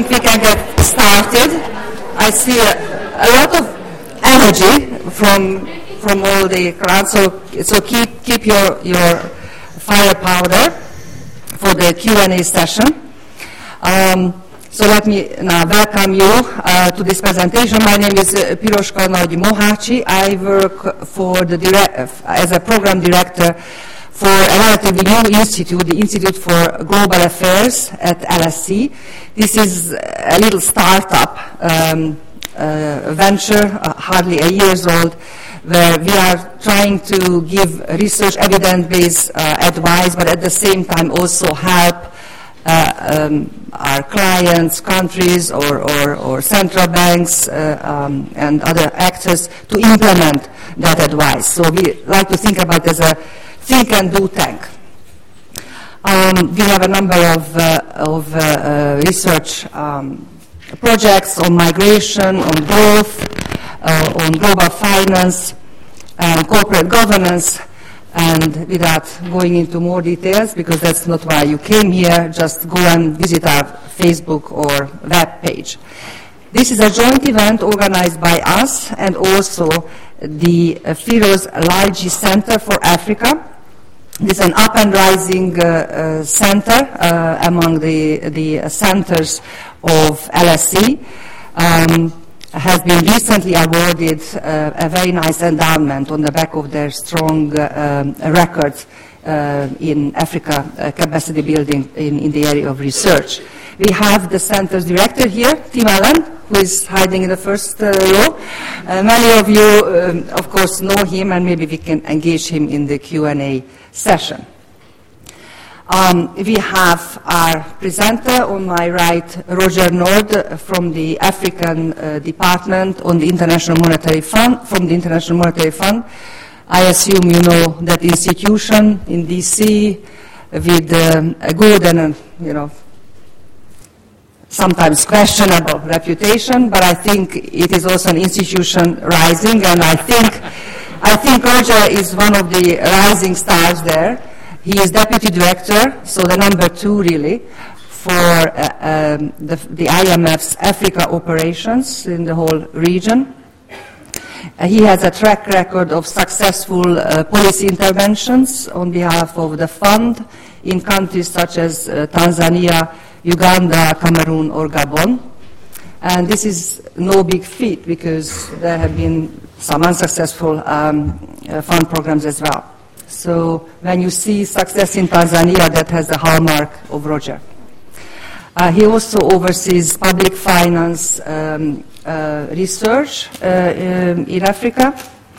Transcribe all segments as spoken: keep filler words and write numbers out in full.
we can get started. I see a, a lot of energy from from all the crowd, so so keep keep your your firepower for the Q and A session. Um, so let me now welcome you uh, to this presentation. My name is uh, Piroska Nagy Mohácsi. I work for the direct, as a program director for a relatively new institute, the Institute for Global Affairs at L S E. This is a little startup um, uh, venture, uh, hardly a years old, where we are trying to give research evidence-based uh, advice, but at the same time also help uh, um, our clients, countries, or, or, or central banks uh, um, and other actors to implement that advice. So we like to think about it as a think and do tank. Um, we have a number of, uh, of uh, uh, research um, projects on migration, on growth, uh, on global finance, and corporate governance, and without going into more details, because that's not why you came here, just go and visit our Facebook or web page. This is a joint event organized by us and also the uh, Firoz Laiji Center for Africa. This is an up and rising uh, uh, center uh, among the, the centers of L S E. Um, has been recently awarded uh, a very nice endowment on the back of their strong uh, um, records uh, in Africa uh, capacity building in, in the area of research. We have the center's director here, Tim Allen, who is hiding in the first uh, row. Uh, many of you, um, of course, know him, and maybe we can engage him in the Q and A session. Um, we have our presenter on my right, Roger Nord, from the African uh, Department on the International Monetary Fund, from the International Monetary Fund. I assume you know that institution in D C with um, a good and, a, you know, sometimes questionable reputation, but I think it is also an institution rising, and I think, I think Roger is one of the rising stars there. He is deputy director, so the number two really, for uh, um, the, the I M F's Africa operations in the whole region. Uh, he has a track record of successful uh, policy interventions on behalf of the fund in countries such as uh, Tanzania, Uganda, Cameroon, or Gabon. And this is no big feat, because there have been some unsuccessful um, uh, fund programs as well. So when you see success in Tanzania, that has the hallmark of Roger. Uh, he also oversees public finance um, uh, research uh, um, in Africa,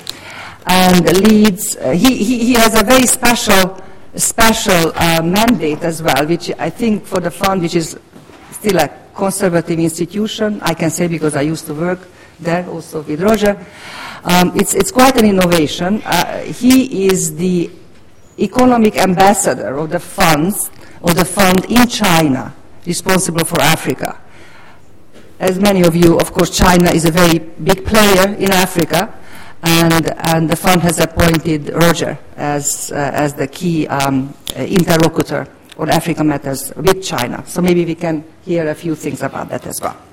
and leads. Uh, he, he he has a very special special uh, mandate as well, which I think for the fund, which is still a conservative institution, I can say because I used to work there also with Roger. Um, it's, it's quite an innovation. Uh, he is the economic ambassador of the funds, of the fund in China, responsible for Africa. As many of you, of course, China is a very big player in Africa, and, and the fund has appointed Roger as, uh, as the key um, interlocutor on African matters with China. So maybe we can hear a few things about that as well.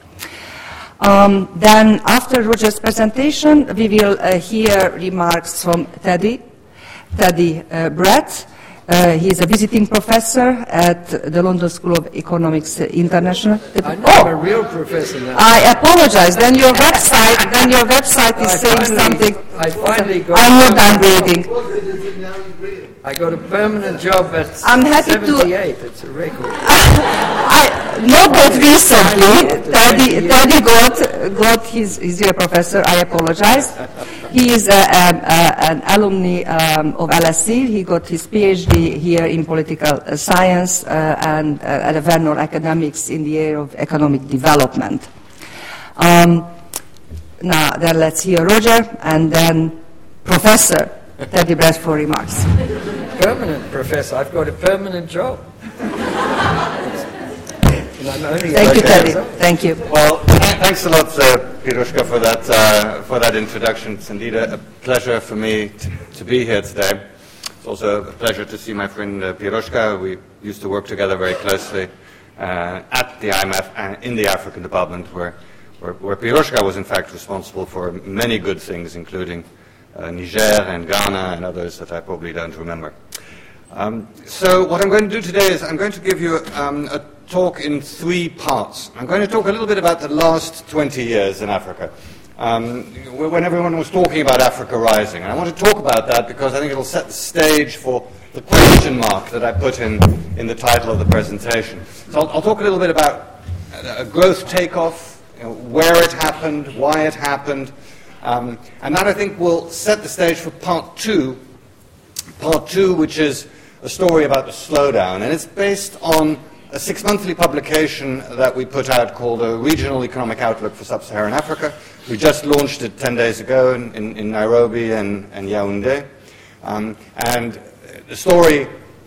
Um, then, after Roger's presentation, we will uh, hear remarks from Teddy, Teddy uh, Brett. Uh, he is a visiting professor at the London School of Economics uh, International. I know, oh, I'm a real professor now. I apologize. Then your website, then your website is I saying finally, something. I finally got. I'm not downgrading. I got a permanent job at I'm happy seventy-eight. To, it's a record. I, not that recently. Teddy, Teddy got, got his, he's a professor. I apologize. He is a, a, a, an alumni um, of L S E. He got his PhD here in political uh, science uh, and uh, at the Vernon Academics in the area of economic development. Um, now, then let's hear Roger, and then Professor Teddy Brett for remarks. Permanent professor. I've got a permanent job. Thank you, Teddy. Thank you. Well, thanks a lot, uh, Piroska, for that uh, for that introduction. It's indeed a, a pleasure for me to, to be here today. It's also a pleasure to see my friend uh, Piroska. We used to work together very closely uh, at the I M F and in the African Department, where, where, where Piroshka was in fact responsible for many good things, including uh, Niger and Ghana and others that I probably don't remember. Um, so what I'm going to do today is I'm going to give you um, a talk in three parts. I'm going to talk a little bit about the last twenty years in Africa, um, when everyone was talking about Africa rising. And I want to talk about that because I think it'll set the stage for the question mark that I put in, in the title of the presentation. So I'll, I'll talk a little bit about a growth takeoff, you know, where it happened, why it happened, um, and that I think will set the stage for part two, part two which is a story about the slowdown, and it's based on a six-monthly publication that we put out called a Regional Economic Outlook for Sub-Saharan Africa. We just launched it ten days ago in, in, in Nairobi and, and Yaoundé. Um, and the story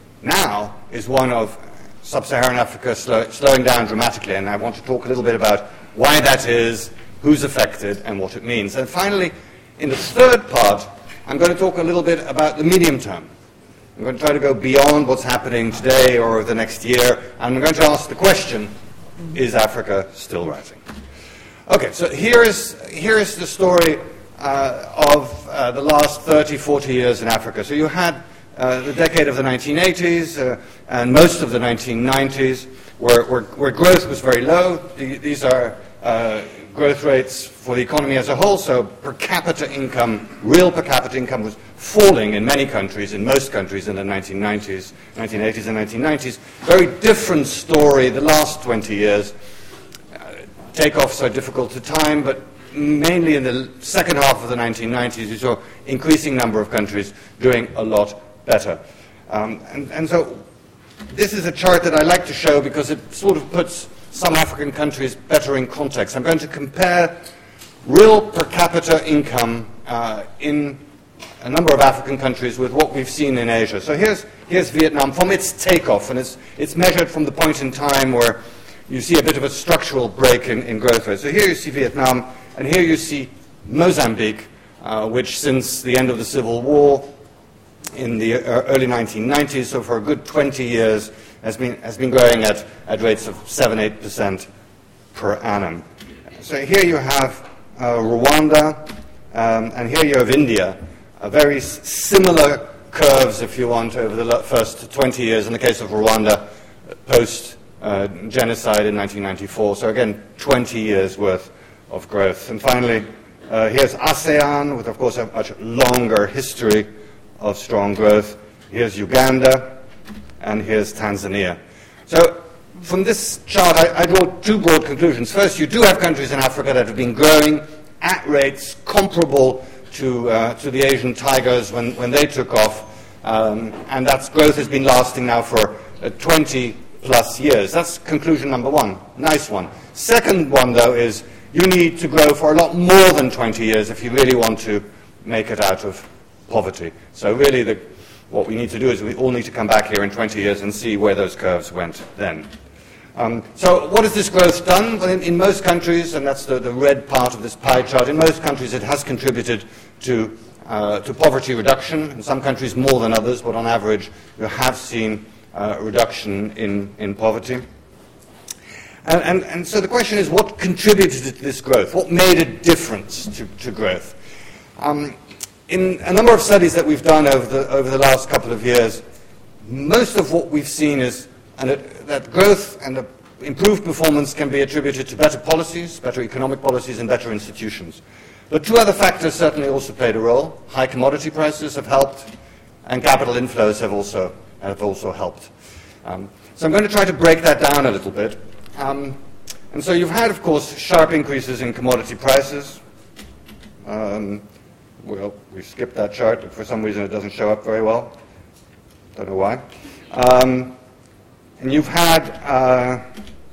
now is one of Sub-Saharan Africa slow, slowing down dramatically, and I want to talk a little bit about why that is, who's affected, and what it means. And finally, in the third part, I'm going to talk a little bit about the medium term. I'm going to try to go beyond what's happening today or over the next year, and I'm going to ask the question, is Africa still rising? Okay, so here is, here is the story uh, of uh, the last thirty, forty years in Africa. So you had uh, the decade of the nineteen eighties uh, and most of the nineteen nineties, where, where, where growth was very low. The, these are uh, growth rates for the economy as a whole, so per capita income, real per capita income was falling in many countries, in most countries in the nineteen nineties, nineteen eighties and nineteen nineties. Very different story the last twenty years. Uh, takeoffs are difficult to time, but mainly in the second half of the nineteen nineties, you saw increasing number of countries doing a lot better. Um, and, and so this is a chart that I like to show because it sort of puts some African countries better in context. I'm going to compare real per capita income uh, in a number of African countries with what we've seen in Asia. So here's, here's Vietnam from its takeoff, and it's, it's measured from the point in time where you see a bit of a structural break in, in growth rate. So here you see Vietnam, and here you see Mozambique, uh, which since the end of the Civil War in the early nineteen nineties, so for a good twenty years, has been, has been growing at, at rates of seven, eight percent per annum. So here you have uh, Rwanda, um, and here you have India. Uh, very s- similar curves, if you want, over the first twenty years. In the case of Rwanda, post-genocide uh, in nineteen ninety-four. So again, twenty years worth of growth. And finally, uh, here's ASEAN, with, of course, a much longer history of strong growth. Here's Uganda, and here's Tanzania. So from this chart, I, I draw two broad conclusions. First, you do have countries in Africa that have been growing at rates comparable to, uh, to the Asian tigers when, when they took off, um, and that growth has been lasting now for uh, twenty plus years. That's conclusion number one. Nice one. Second one, though, is you need to grow for a lot more than twenty years if you really want to make it out of poverty. So really the, what we need to do is we all need to come back here in twenty years and see where those curves went then. Um, so what has this growth done? Well, in, in most countries, and that's the, the red part of this pie chart, in most countries it has contributed to, uh, to poverty reduction. In some countries more than others, but on average you have seen uh, a reduction in, in poverty. And, and, and so the question is, what contributed to this growth? What made a difference to, to growth? Um, in a number of studies that we've done over the, over the last couple of years, most of what we've seen is and it, that growth and the improved performance can be attributed to better policies, better economic policies, and better institutions. But two other factors certainly also played a role. High commodity prices have helped, and capital inflows have also, have also helped. Um, so I'm going to try to break that down a little bit. Um, and so you've had, of course, sharp increases in commodity prices. Um, well, we skipped that chart, but for some reason it doesn't show up very well. Don't know why. Um, and you've had, uh,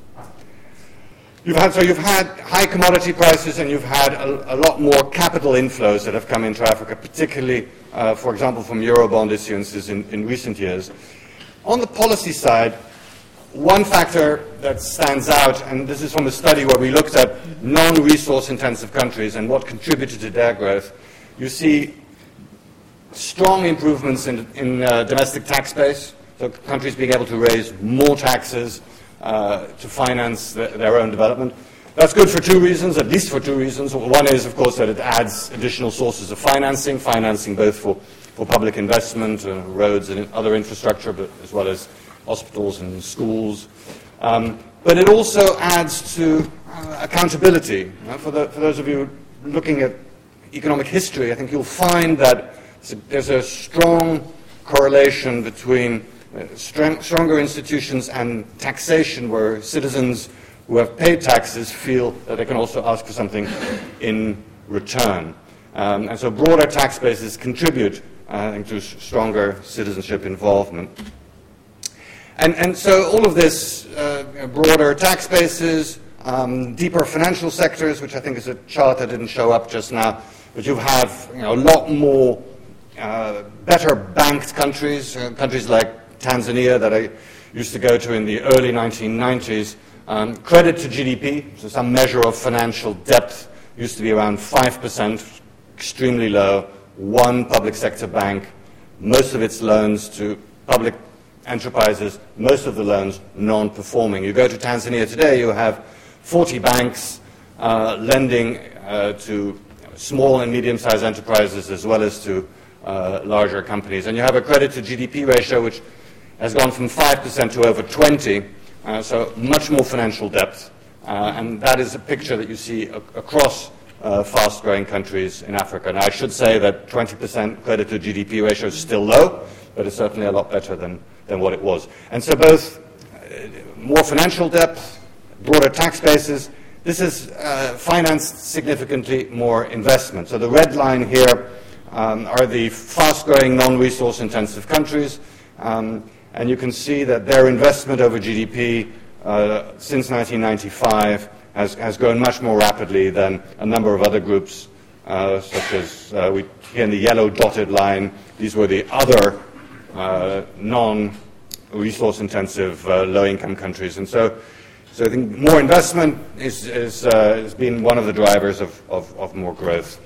you've had, so you've had high commodity prices, and you've had a, a lot more capital inflows that have come into Africa, particularly, uh, for example, from Eurobond issuances in, in recent years. On the policy side, one factor that stands out, and this is from a study where we looked at non-resource intensive countries and what contributed to their growth, you see strong improvements in, in uh, domestic tax base, so countries being able to raise more taxes uh, to finance the, their own development. That's good for two reasons, at least for two reasons. One is, of course, that it adds additional sources of financing, financing both for, for public investment, uh, roads and other infrastructure, but as well as hospitals and schools. Um, but it also adds to uh, accountability. Uh, for, the, for those of you looking at economic history, I think you'll find that there's a strong correlation between uh, strong, stronger institutions and taxation, where citizens who have paid taxes feel that they can also ask for something in return. Um, and so broader tax bases contribute, uh, I think, to stronger citizenship involvement. And, and so all of this, uh, broader tax bases, um, deeper financial sectors, which I think is a chart that didn't show up just now, but you have you know, a lot more uh, better banked countries, uh, countries like Tanzania that I used to go to in the early nineteen nineties. Um, credit to G D P, so some measure of financial depth, used to be around five percent, extremely low. One public sector bank, most of its loans to public enterprises, most of the loans non-performing. You go to Tanzania today, you have forty banks uh, lending uh, to small and medium-sized enterprises as well as to uh, larger companies. And you have a credit to G D P ratio which has gone from five percent to over twenty. Uh, so much more financial depth, uh, and that is a picture that you see ac across uh, fast-growing countries in Africa. And I should say that twenty percent credit to G D P ratio is still low, but it's certainly a lot better than, than what it was. And so both uh, more financial depth, broader tax bases, this has uh, financed significantly more investment. So the red line here um, are the fast-growing, non-resource intensive countries. Um, And you can see that their investment over G D P uh, since nineteen ninety-five has, has grown much more rapidly than a number of other groups, uh, such as uh, we, here in the yellow dotted line, these were the other uh, non-resource intensive uh, low-income countries. And so, so I think more investment is, is, uh, has been one of the drivers of, of, of more growth.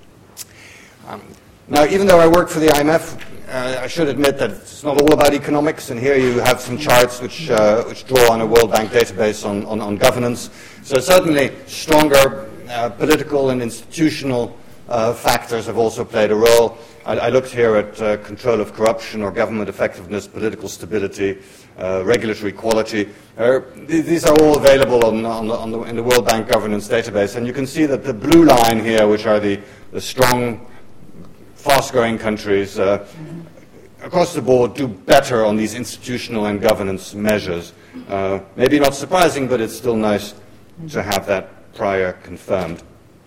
Um, now, even though I work for the I M F, Uh, I should admit that it's not all about economics, and here you have some charts which, uh, which draw on a World Bank database on, on, on governance. So certainly stronger uh, political and institutional uh, factors have also played a role. I, I looked here at uh, control of corruption or government effectiveness, political stability, uh, regulatory quality. Uh, th these are all available on, on the, on the, in the World Bank governance database, and you can see that the blue line here, which are the, the strong, fast-growing countries, uh, across the board do better on these institutional and governance measures. Uh, maybe not surprising, but it's still nice to have that prior confirmed.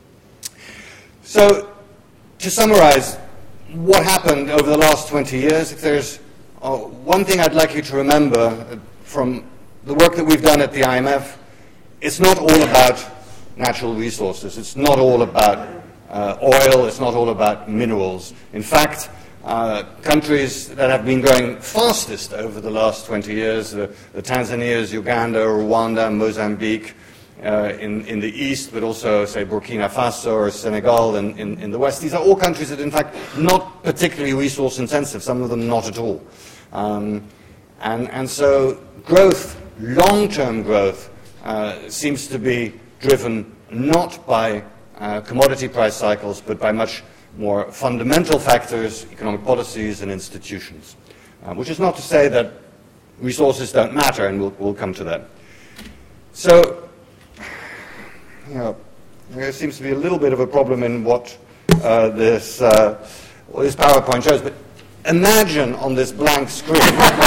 So, to summarize what happened over the last twenty years, if there's uh, one thing I'd like you to remember from the work that we've done at the I M F, it's not all about natural resources. It's not all about uh, oil. It's not all about minerals. In fact, Uh, countries that have been growing fastest over the last twenty years, uh, the Tanzanias, Uganda, Rwanda, Mozambique uh, in, in the east, but also, say, Burkina Faso or Senegal in, in, in the west. These are all countries that, in fact, not particularly resource intensive, some of them not at all. Um, and, and so growth, long-term growth, uh, seems to be driven not by uh, commodity price cycles, but by much more fundamental factors, economic policies and institutions, uh, which is not to say that resources don't matter, and we'll, we'll come to that. So, you know, there seems to be a little bit of a problem in what uh, this, uh, what this PowerPoint shows, but imagine on this blank screen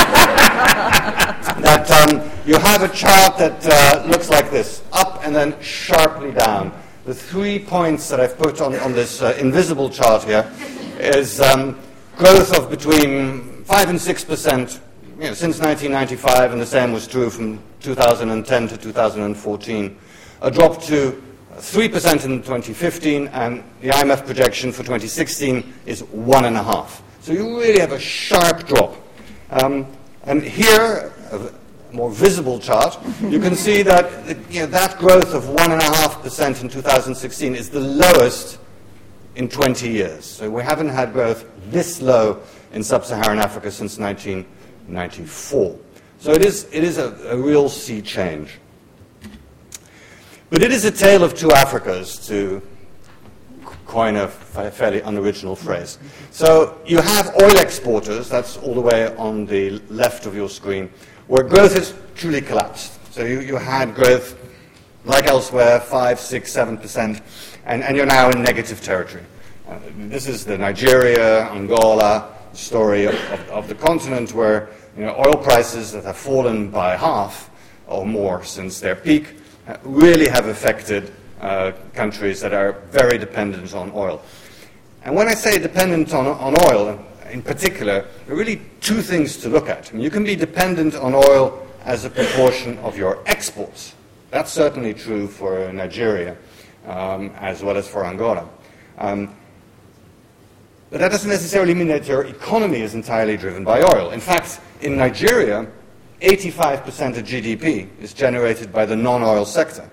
that um, you have a chart that uh, looks like this, up and then sharply down. The three points that I've put on, on this uh, invisible chart here is um, growth of between five and six percent you know, since nineteen ninety-five, and the same was true from two thousand ten to two thousand fourteen. A drop to three percent in twenty fifteen, and the I M F projection for twenty sixteen is one and a half. So you really have a sharp drop. Um, and here, uh, more visible chart, you can see that you know, that growth of one and a half percent in two thousand sixteen is the lowest in twenty years. So we haven't had growth this low in sub-Saharan Africa since nineteen ninety-four. So it is, it is a, a real sea change. But it is a tale of two Africas, to coin a fairly unoriginal phrase. So you have oil exporters, that's all the way on the left of your screen, where growth has truly collapsed. So you, you had growth, like elsewhere, five, six, seven percent, and, and you're now in negative territory. Uh, this is the Nigeria, Angola story of, of, of the continent, where you know, oil prices that have fallen by half or more since their peak uh, really have affected uh, countries that are very dependent on oil. And when I say dependent on, on oil, in particular, there are really two things to look at. I mean, you can be dependent on oil as a proportion of your exports. That's certainly true for Nigeria, um, as well as for Angola. Um, but that doesn't necessarily mean that your economy is entirely driven by oil. In fact, in Nigeria, eighty-five percent of G D P is generated by the non-oil sector.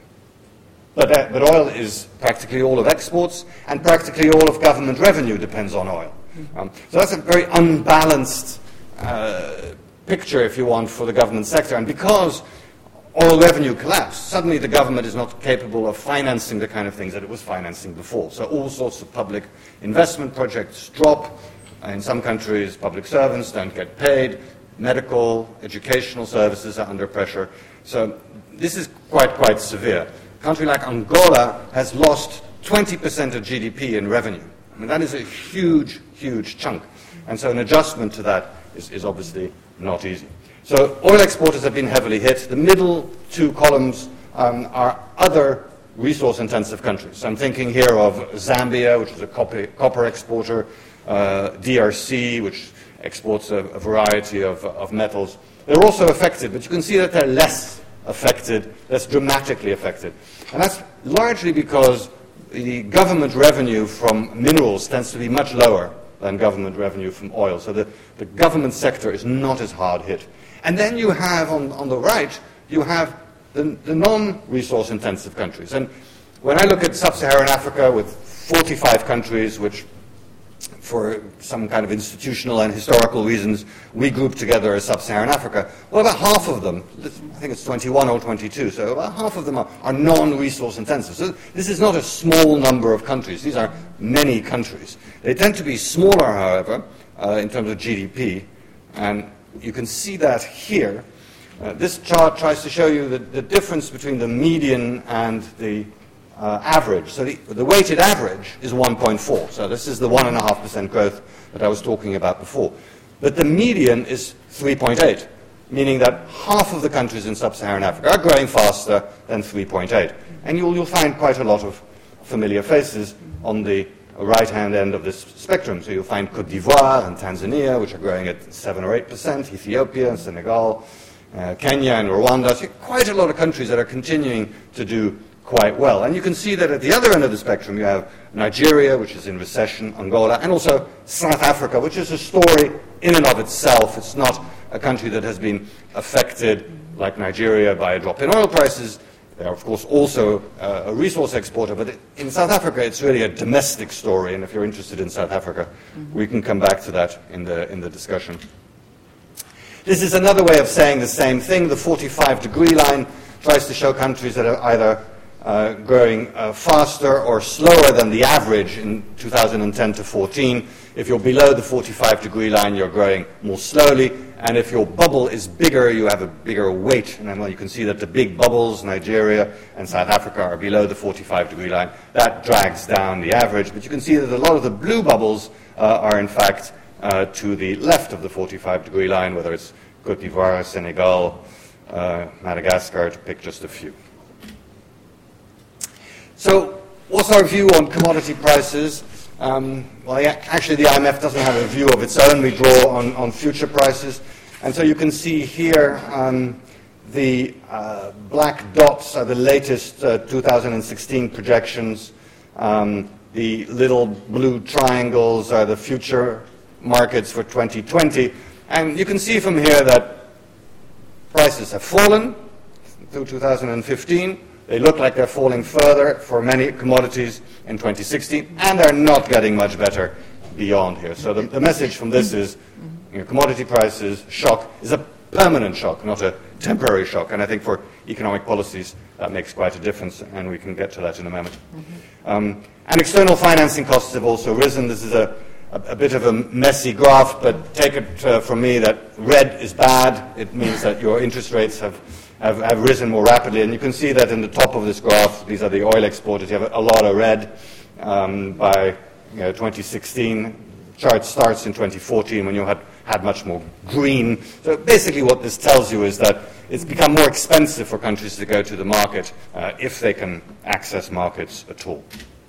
But, uh, but oil is practically all of exports, and practically all of government revenue depends on oil. Um, so that's a very unbalanced uh, picture, if you want, for the government sector. And because oil revenue collapsed, suddenly the government is not capable of financing the kind of things that it was financing before. So all sorts of public investment projects drop. In some countries, public servants don't get paid. Medical, educational services are under pressure. So this is quite, quite severe. A country like Angola has lost twenty percent of G D P in revenue. I mean, that is a huge, huge chunk. And so an adjustment to that is, is obviously not easy. So oil exporters have been heavily hit. The middle two columns um, are other resource-intensive countries. So I'm thinking here of Zambia, which is a copper, copper exporter, uh, D R C, which exports a, a variety of, of metals. They're also affected, but you can see that they're less affected, less dramatically affected. And that's largely because the government revenue from minerals tends to be much lower than government revenue from oil. So the, the government sector is not as hard hit. And then you have, on, on the right, you have the, the non-resource intensive countries. And when I look at sub-Saharan Africa with forty-five countries, which for some kind of institutional and historical reasons we group together as sub-Saharan Africa, well, about half of them, I think it's twenty-one or twenty-two, so about half of them are, are non-resource intensive. So this is not a small number of countries. These are many countries. They tend to be smaller, however, uh, in terms of G D P, and you can see that here. Uh, this chart tries to show you the, the difference between the median and the uh, average. So the, the weighted average is one point four. So this is the one point five percent growth that I was talking about before. But the median is three point eight, meaning that half of the countries in sub-Saharan Africa are growing faster than three point eight. And you'll, you'll find quite a lot of familiar faces on the right-hand end of this spectrum. So you'll find Cote d'Ivoire and Tanzania, which are growing at seven or eight percent, Ethiopia, Senegal, uh, Kenya and Rwanda. So quite a lot of countries that are continuing to do quite well. And you can see that at the other end of the spectrum you have Nigeria, which is in recession, Angola, and also South Africa, which is a story in and of itself. It's not a country that has been affected, like Nigeria, by a drop in oil prices. They are, of course, also uh, a resource exporter, but in South Africa, it's really a domestic story, and if you're interested in South Africa, mm-hmm. we can come back to that in the, in the discussion. This is another way of saying the same thing. The forty-five degree line tries to show countries that are either uh, growing uh, faster or slower than the average in two thousand ten to fourteen. If you're below the forty-five degree line, you're growing more slowly. And if your bubble is bigger, you have a bigger weight. And then, well, you can see that the big bubbles, Nigeria and South Africa, are below the forty-five degree line. That drags down the average. But you can see that a lot of the blue bubbles uh, are, in fact, uh, to the left of the forty-five degree line, whether it's Cote d'Ivoire, Senegal, uh, Madagascar, to pick just a few. So what's our view on commodity prices? Um, well, yeah, actually, the I M F doesn't have a view of its own. We draw on, on future prices. And so you can see here um, the uh, black dots are the latest uh, two thousand sixteen projections. Um, the little blue triangles are the future markets for twenty twenty. And you can see from here that prices have fallen through two thousand fifteen. They look like they're falling further for many commodities in twenty sixteen, and they're not getting much better beyond here. So the, the message from this is, you know, commodity prices shock is a permanent shock, not a temporary shock. And I think for economic policies, that makes quite a difference, and we can get to that in a moment. Mm-hmm. um, and external financing costs have also risen. This is a, a, a bit of a messy graph, but take it uh, from me that red is bad. It means that your interest rates have, have, have risen more rapidly. And you can see that in the top of this graph, these are the oil exporters. You have a lot of red um, by you know, twenty sixteen. Chart starts in twenty fourteen when you had, had much more green. So basically what this tells you is that it's become more expensive for countries to go to the market uh, if they can access markets at all.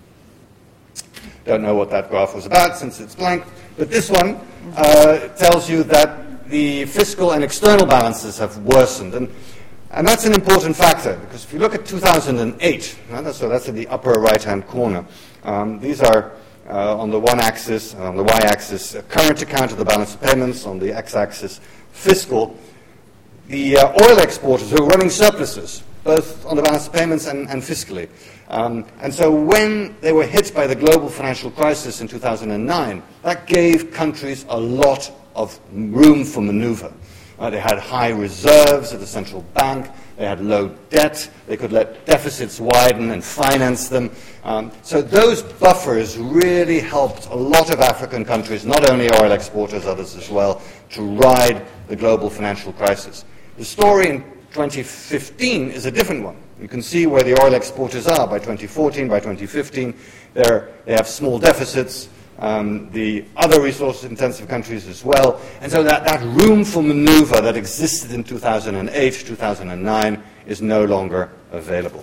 Don't know what that graph was about since it's blank, but this one uh, tells you that the fiscal and external balances have worsened. And, and that's an important factor, because if you look at two thousand eight, uh, so that's in the upper right-hand corner, um, these are Uh, on the one axis, uh, on the y-axis, uh, current account of the balance of payments, on the x-axis, fiscal. The uh, oil exporters who are running surpluses, both on the balance of payments and, and fiscally. Um, and so when they were hit by the global financial crisis in two thousand nine, that gave countries a lot of room for maneuver. Uh, they had high reserves at the central bank. They had low debt. They could let deficits widen and finance them. Um, so those buffers really helped a lot of African countries, not only oil exporters, others as well, to ride the global financial crisis. The story in twenty fifteen is a different one. You can see where the oil exporters are by twenty fourteen, by twenty fifteen. They're, they have small deficits. Um, the other resource-intensive countries as well. And so that, that room for maneuver that existed in two thousand eight, two thousand nine is no longer available.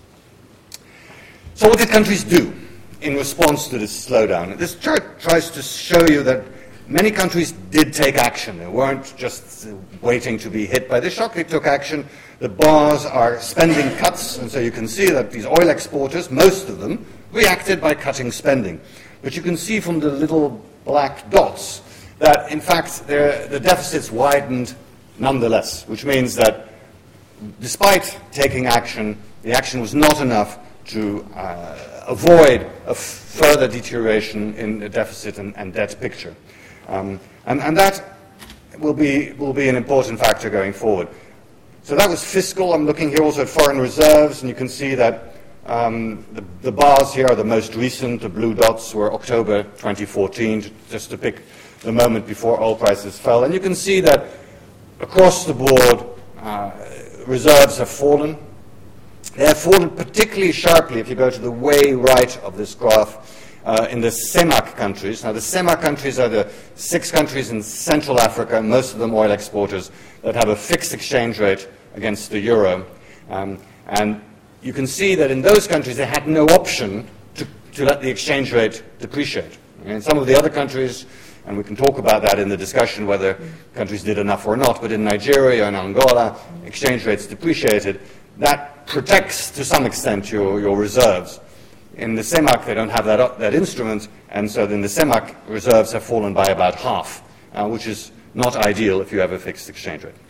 So what did countries do in response to this slowdown? This chart tries to show you that many countries did take action. They weren't just waiting to be hit by the shock. They took action. The bars are spending cuts, and so you can see that these oil exporters, most of them, reacted by cutting spending. But you can see from the little black dots that, in fact, the deficits widened nonetheless, which means that despite taking action, the action was not enough to uh, avoid a further deterioration in the deficit and, and debt picture. Um, and, and that will be, will be an important factor going forward. So that was fiscal. I'm looking here also at foreign reserves, and you can see that Um, the, the bars here are the most recent. The blue dots were October twenty fourteen, just to pick the moment before oil prices fell. And you can see that across the board, uh, reserves have fallen. They have fallen particularly sharply if you go to the way right of this graph uh, in the CEMAC countries. Now, the CEMAC countries are the six countries in Central Africa, most of them oil exporters, that have a fixed exchange rate against the euro. Um, and you can see that in those countries they had no option to, to let the exchange rate depreciate. In some of the other countries, and we can talk about that in the discussion whether countries did enough or not, but in Nigeria and Angola, exchange rates depreciated. That protects to some extent your, your reserves. In the CEMAC they don't have that, that instrument, and so then the CEMAC reserves have fallen by about half, uh, which is not ideal if you have a fixed exchange rate.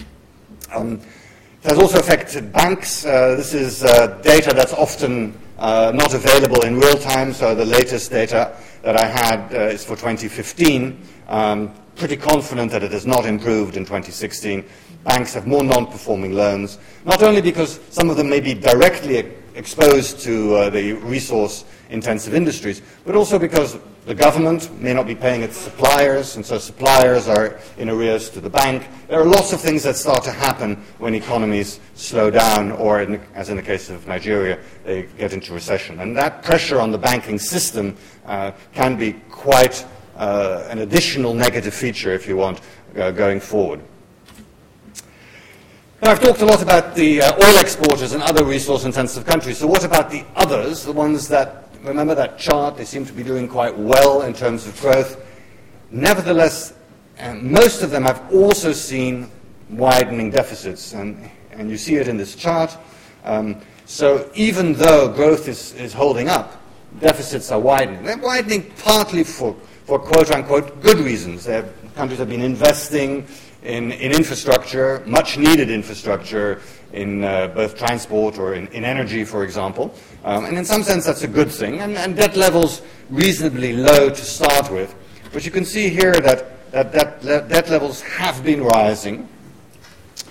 Um, It has also affected banks. Uh, this is uh, data that's often uh, not available in real time, so the latest data that I had uh, is for twenty fifteen. Um, pretty confident that it has not improved in twenty sixteen. Banks have more non-performing loans, not only because some of them may be directly exposed to uh, the resource-intensive industries, but also because the government may not be paying its suppliers, and so suppliers are in arrears to the bank. There are lots of things that start to happen when economies slow down, or in the, as in the case of Nigeria, they get into recession. And that pressure on the banking system uh, can be quite uh, an additional negative feature, if you want, uh, going forward. Now, I've talked a lot about the uh, oil exporters and other resource-intensive countries. So what about the others, the ones that, remember that chart, they seem to be doing quite well in terms of growth. Nevertheless, uh, most of them have also seen widening deficits, and, and you see it in this chart. Um, so even though growth is, is holding up, deficits are widening. They're widening partly for, for quote-unquote good reasons. Have, countries have been investing in, in infrastructure, much-needed infrastructure, in uh, both transport or in, in energy, for example. Um, and in some sense, that's a good thing. And, and debt levels reasonably low to start with. But you can see here that, that, that le- debt levels have been rising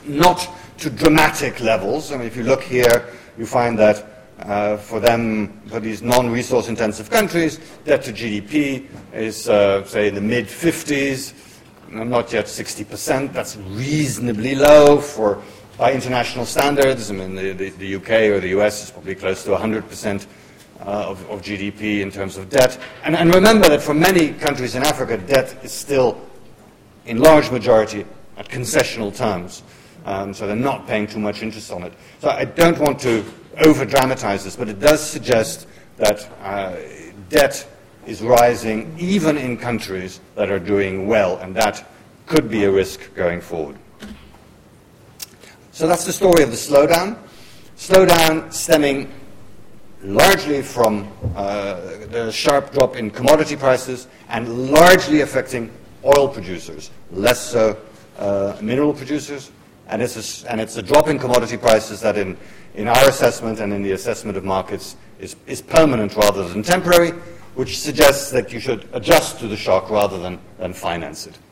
not to dramatic levels. I mean, if you look here, you find that uh, for them, for these non-resource intensive countries, debt to G D P is, uh, say, in the mid fifties, not yet sixty percent. That's reasonably low for by international standards. I mean, the, the, the U K or the U S is probably close to one hundred percent uh, of, of G D P in terms of debt. And, and remember that for many countries in Africa, debt is still, in large majority, at concessional terms. Um, so they're not paying too much interest on it. So I don't want to over-dramatize this, but it does suggest that uh, debt is rising even in countries that are doing well, and that could be a risk going forward. So that's the story of the slowdown. Slowdown stemming largely from uh, the sharp drop in commodity prices and largely affecting oil producers, less so uh, mineral producers. And it's, a, and it's a drop in commodity prices that in, in our assessment and in the assessment of markets is, is permanent rather than temporary, which suggests that you should adjust to the shock rather than, than finance it.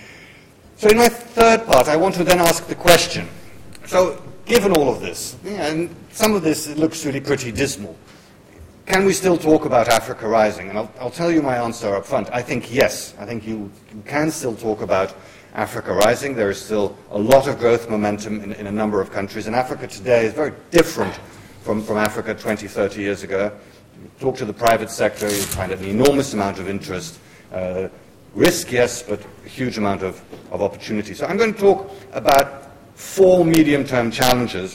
So in my third part, I want to then ask the question. So given all of this, and some of this looks really pretty dismal, can we still talk about Africa rising? And I'll, I'll tell you my answer up front. I think yes. I think you, you can still talk about Africa rising. There is still a lot of growth momentum in, in a number of countries. And Africa today is very different from, from Africa twenty, thirty years ago. You talk to the private sector, you find an enormous amount of interest. Uh, risk, yes, but a huge amount of, of opportunity. So I'm going to talk about four medium-term challenges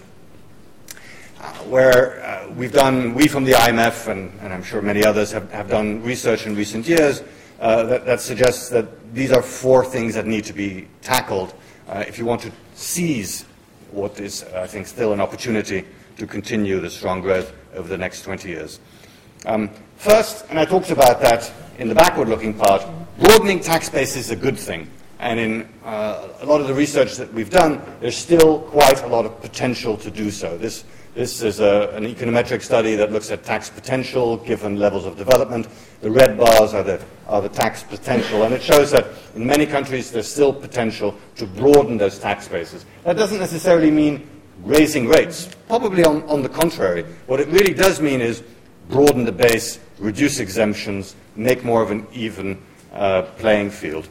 uh, where uh, we've done, we from the I M F, and, and I'm sure many others have, have done research in recent years uh, that, that suggests that these are four things that need to be tackled uh, if you want to seize what is, I think, still an opportunity to continue the strong growth over the next twenty years. Um, first, and I talked about that in the backward-looking part, broadening tax base is a good thing. And in uh, a lot of the research that we've done, there's still quite a lot of potential to do so. This, this is a, an econometric study that looks at tax potential given levels of development. The red bars are the, are the tax potential, and it shows that in many countries there's still potential to broaden those tax bases. That doesn't necessarily mean raising rates. Probably on, on the contrary. What it really does mean is broaden the base, reduce exemptions, make more of an even uh, playing field.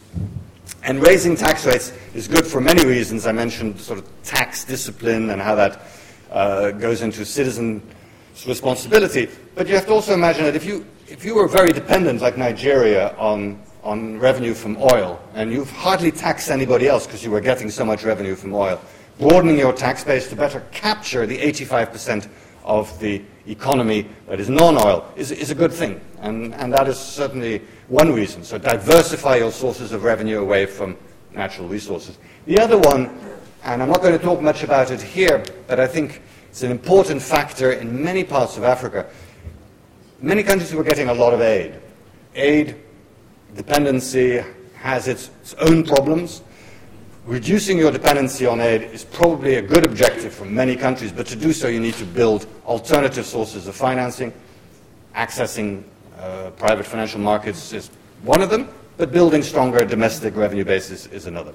And raising tax rates is good for many reasons. I mentioned sort of tax discipline and how that uh, goes into citizen responsibility. But you have to also imagine that if you, if you were very dependent, like Nigeria, on, on revenue from oil, and you've hardly taxed anybody else because you were getting so much revenue from oil, broadening your tax base to better capture the eighty-five percent of the economy that is non-oil is, is a good thing. And, and that is certainly one reason. So diversify your sources of revenue away from natural resources. The other one, and I'm not going to talk much about it here, but I think it's an important factor in many parts of Africa. Many countries were getting a lot of aid. Aid dependency has its, its own problems. Reducing your dependency on aid is probably a good objective for many countries, but to do so you need to build alternative sources of financing. Accessing uh, private financial markets is one of them, but building stronger domestic revenue bases is another.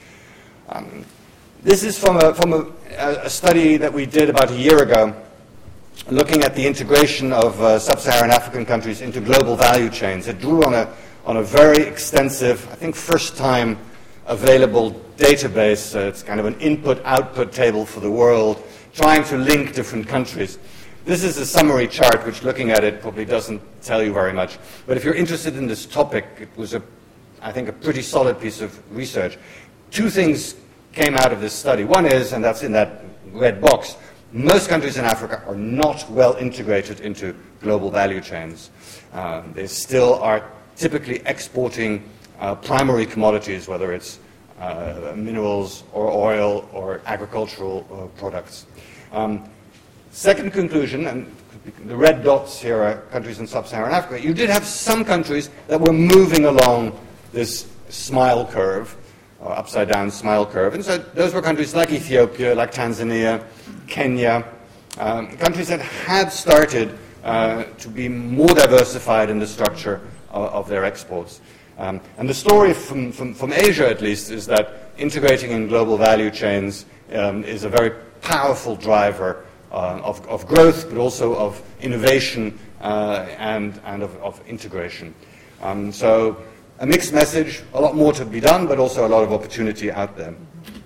Um, this is from, a, from a, a study that we did about a year ago, looking at the integration of uh, sub-Saharan African countries into global value chains. It drew on a, on a very extensive, I think first time available database. Uh, it's kind of an input-output table for the world, trying to link different countries. This is a summary chart, which looking at it probably doesn't tell you very much. But if you're interested in this topic, it was, a, I think, a pretty solid piece of research. Two things came out of this study. One is, and that's in that red box, most countries in Africa are not well integrated into global value chains. Um, they still are typically exporting uh, primary commodities, whether it's uh, minerals or oil or agricultural uh, products. Um, second conclusion, and the red dots here are countries in sub-Saharan Africa, you did have some countries that were moving along this smile curve, or upside-down smile curve. And so those were countries like Ethiopia, like Tanzania, Kenya, um, countries that had started uh, to be more diversified in the structure of, of their exports. Um, and the story from, from, from Asia, at least, is that integrating in global value chains um, is a very powerful driver uh, of, of growth, but also of innovation uh, and, and of, of integration. Um, so a mixed message, a lot more to be done, but also a lot of opportunity out there.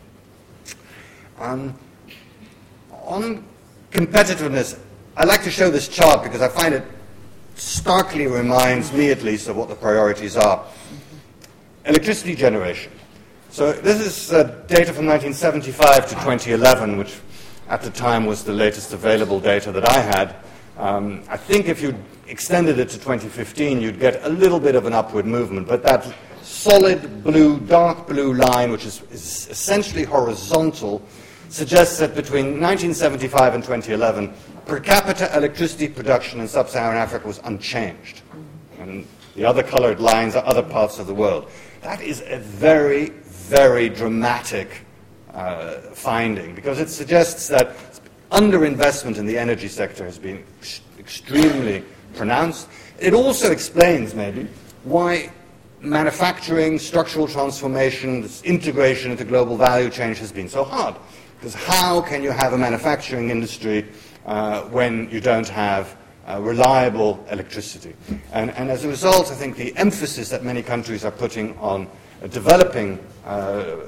Um, on competitiveness, I like to show this chart because I find it starkly reminds me, at least, of what the priorities are. Electricity generation. So this is uh, data from nineteen seventy-five to twenty eleven, which at the time was the latest available data that I had. Um, I think if you extended it to twenty fifteen, you'd get a little bit of an upward movement, but that solid blue, dark blue line, which is, is essentially horizontal, suggests that between nineteen seventy-five and twenty eleven, per capita electricity production in sub-Saharan Africa was unchanged. And the other colored lines are other parts of the world. That is a very, very dramatic uh, finding, because it suggests that underinvestment in the energy sector has been ex- extremely pronounced. It also explains, maybe, why manufacturing, structural transformation, this integration into global value chain has been so hard. Because how can you have a manufacturing industry uh, when you don't have uh, reliable electricity? And, and as a result, I think the emphasis that many countries are putting on uh, developing uh,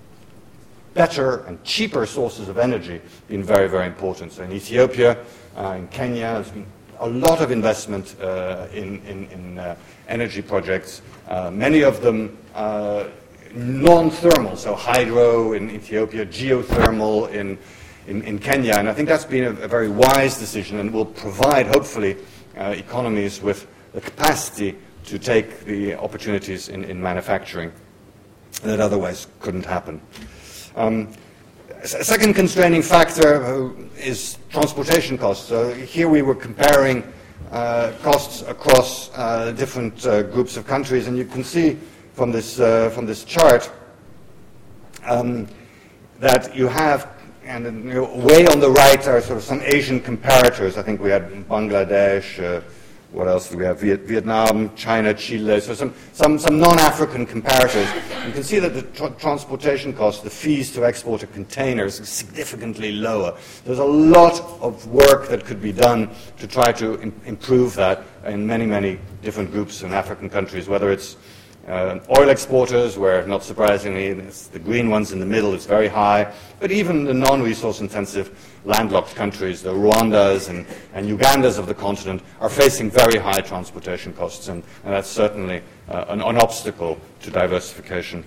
better and cheaper sources of energy has been very, very important. So in Ethiopia, uh, in Kenya, there's been a lot of investment uh, in, in, in uh, energy projects, uh, many of them uh, non-thermal, so hydro in Ethiopia, geothermal in, in, in Kenya, and I think that's been a, a very wise decision and will provide, hopefully, uh, economies with the capacity to take the opportunities in, in manufacturing that otherwise couldn't happen. Um, a second constraining factor is transportation costs. So here we were comparing uh, costs across uh, different uh, groups of countries, and you can see from this, uh, from this chart um, that you have, and you know, way on the right are sort of some Asian comparators. I think we had Bangladesh, uh, what else do we have? Viet- Vietnam, China, Chile, so some, some, some non-African comparators. You can see that the tra- transportation costs, the fees to export a container is significantly lower. There's a lot of work that could be done to try to im- improve that in many, many different groups in African countries, whether it's Uh, oil exporters, where, not surprisingly, it's the green ones in the middle, it's very high, but even the non-resource intensive landlocked countries, the Rwandas and, and Ugandas of the continent, are facing very high transportation costs, and, and that's certainly uh, an, an obstacle to diversification.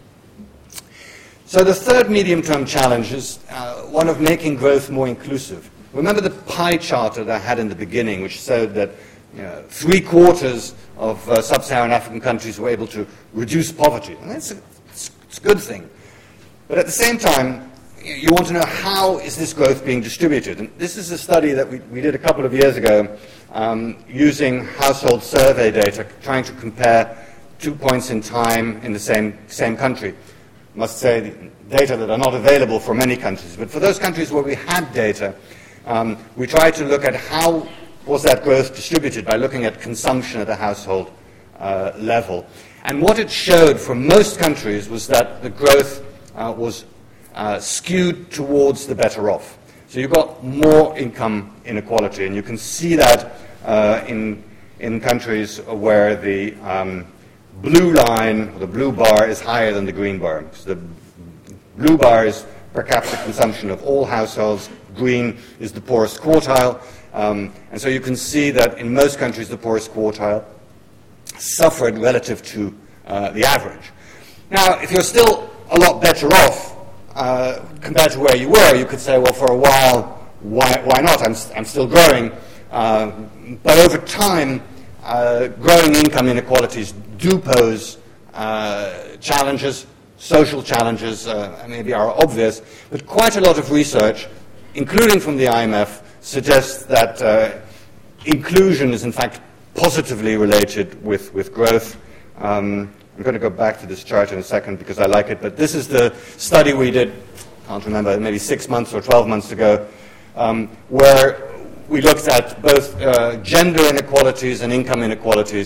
So the third medium-term challenge is uh, one of making growth more inclusive. Remember the pie chart that I had in the beginning, which showed that you know, three quarters of uh, sub-Saharan African countries were able to reduce poverty. And that's a, it's, it's a good thing. But at the same time, you, you want to know how is this growth being distributed. And this is a study that we, we did a couple of years ago um, using household survey data, trying to compare two points in time in the same, same country. I must say, the data that are not available for many countries. But for those countries where we had data, um, we tried to look at how was that growth distributed by looking at consumption at the household uh, level. And what it showed for most countries was that the growth uh, was uh, skewed towards the better off. So you got more income inequality, and you can see that uh, in, in countries where the um, blue line, or the blue bar, is higher than the green bar. So the blue bar is per capita consumption of all households, green is the poorest quartile. Um, and so you can see that in most countries the poorest quartile suffered relative to uh, the average. Now, if you're still a lot better off uh, compared to where you were, you could say, well, for a while, why, why not? I'm, I'm still growing. Uh, but over time, uh, growing income inequalities do pose uh, challenges, social challenges, uh, maybe are obvious, but quite a lot of research, including from the I M F, suggests that uh, inclusion is in fact positively related with, with growth. Um, I'm going to go back to this chart in a second because I like it, but this is the study we did, I can't remember, maybe six months or twelve months ago, um, where we looked at both uh, gender inequalities and income inequalities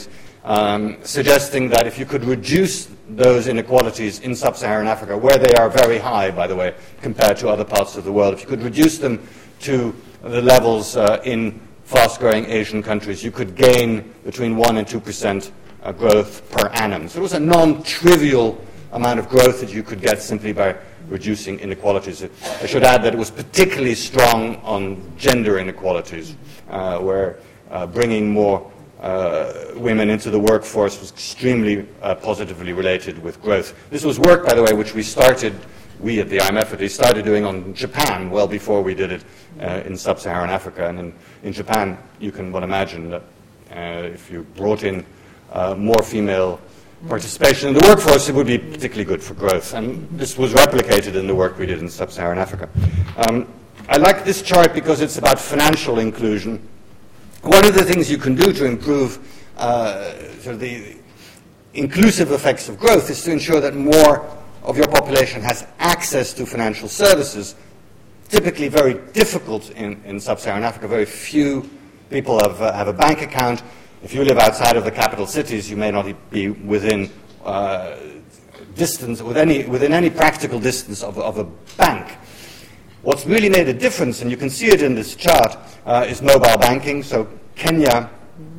um, suggesting that if you could reduce those inequalities in sub-Saharan Africa, where they are very high, by the way, compared to other parts of the world, if you could reduce them to the levels uh, in fast-growing Asian countries, you could gain between one and two percent uh, growth per annum. So it was a non-trivial amount of growth that you could get simply by reducing inequalities. I should add that it was particularly strong on gender inequalities, uh, where uh, bringing more uh, women into the workforce was extremely uh, positively related with growth. This was work, by the way, which we started, we at the I M F at least, started doing on Japan well before we did it uh, in sub-Saharan Africa. And in, in Japan, you can well imagine that uh, if you brought in uh, more female participation in the workforce, it would be particularly good for growth. And this was replicated in the work we did in sub-Saharan Africa. Um, I like this chart because it's about financial inclusion. One of the things you can do to improve uh, sort of the inclusive effects of growth is to ensure that more of your population has access to financial services, typically very difficult in, in sub-Saharan Africa. Very few people have, uh, have a bank account. If you live outside of the capital cities, you may not be within uh, distance, with any, within any practical distance of, of a bank. What's really made a difference, and you can see it in this chart, uh, is mobile banking. So Kenya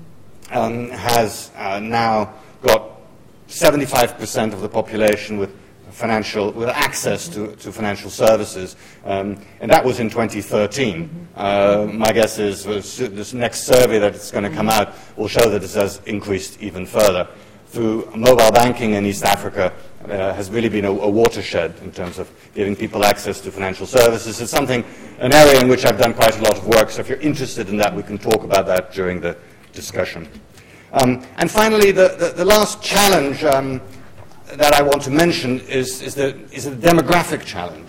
um, has uh, now got seventy-five percent of the population with financial, with access to, to financial services, um, and that was in twenty thirteen. Uh, my guess is this next survey that's going to come out will show that this has increased even further. Through mobile banking in East Africa uh, has really been a, a watershed in terms of giving people access to financial services. It's something, an area in which I've done quite a lot of work, so if you're interested in that, we can talk about that during the discussion. Um, and finally, the, the, the last challenge um, that I want to mention is, is, the, is the demographic challenge.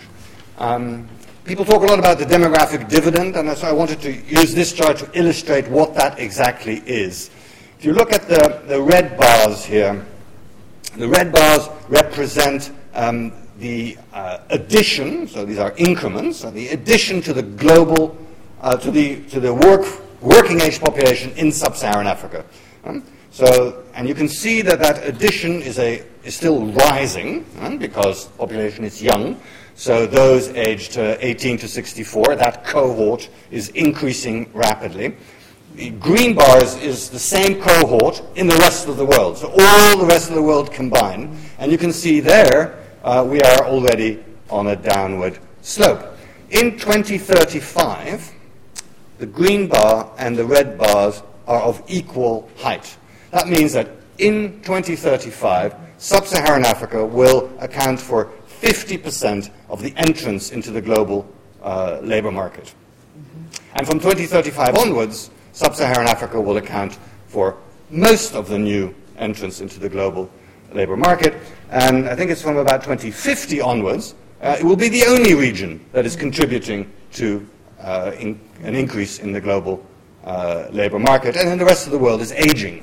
Um, people talk a lot about the demographic dividend, and so I wanted to use this chart to illustrate what that exactly is. If you look at the, the red bars here, the red bars represent um, the uh, addition, so these are increments, so the addition to the global, uh, to the, to the work, working age population in sub-Saharan Africa. Um, so, and you can see that that addition is, a, is still rising um, because population is young. So those aged uh, eighteen to sixty-four, that cohort is increasing rapidly. The green bars is the same cohort in the rest of the world. So all the rest of the world combined. And you can see there uh, we are already on a downward slope. In twenty thirty-five, the green bar and the red bars are of equal height. That means that in twenty thirty-five, sub-Saharan Africa will account for fifty percent of the entrance into the global uh, labor market. Mm-hmm. And from twenty thirty-five onwards, sub-Saharan Africa will account for most of the new entrance into the global labor market. And I think it's from about twenty fifty onwards, uh, it will be the only region that is contributing to uh, in, an increase in the global uh, labor market. And then the rest of the world is aging.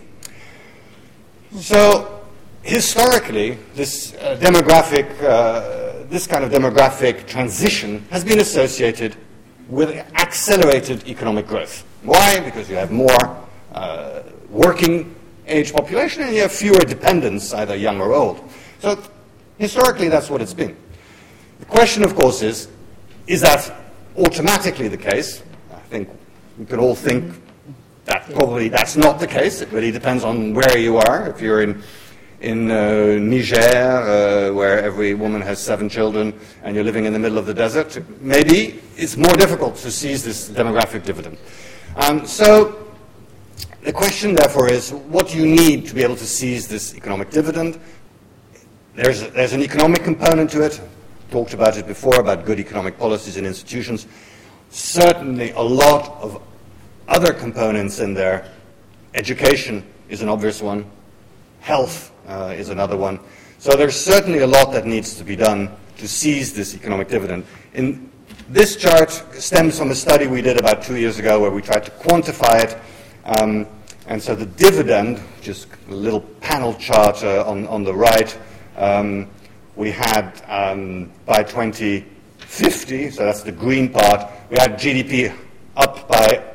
So historically, this uh, demographic, uh, this kind of demographic transition has been associated with accelerated economic growth. Why? Because you have more uh, working age population and you have fewer dependents, either young or old. So historically, that's what it's been. The question, of course, is, is that automatically the case? I think we could all think that probably that's not the case. It really depends on where you are. If you're in in uh, Niger, uh, where every woman has seven children, and you're living in the middle of the desert, maybe it's more difficult to seize this demographic dividend. Um, so the question, therefore, is what do you need to be able to seize this economic dividend? There's, a, there's an economic component to it. Talked about it before, about good economic policies and institutions. Certainly a lot of other components in there. Education is an obvious one. Health uh, is another one. So there's certainly a lot that needs to be done to seize this economic dividend. In this chart stems from a study we did about two years ago where we tried to quantify it. Um, and so the dividend, which is a little panel chart uh, on, on the right, um, we had um, by twenty fifty, so that's the green part, we had G D P up by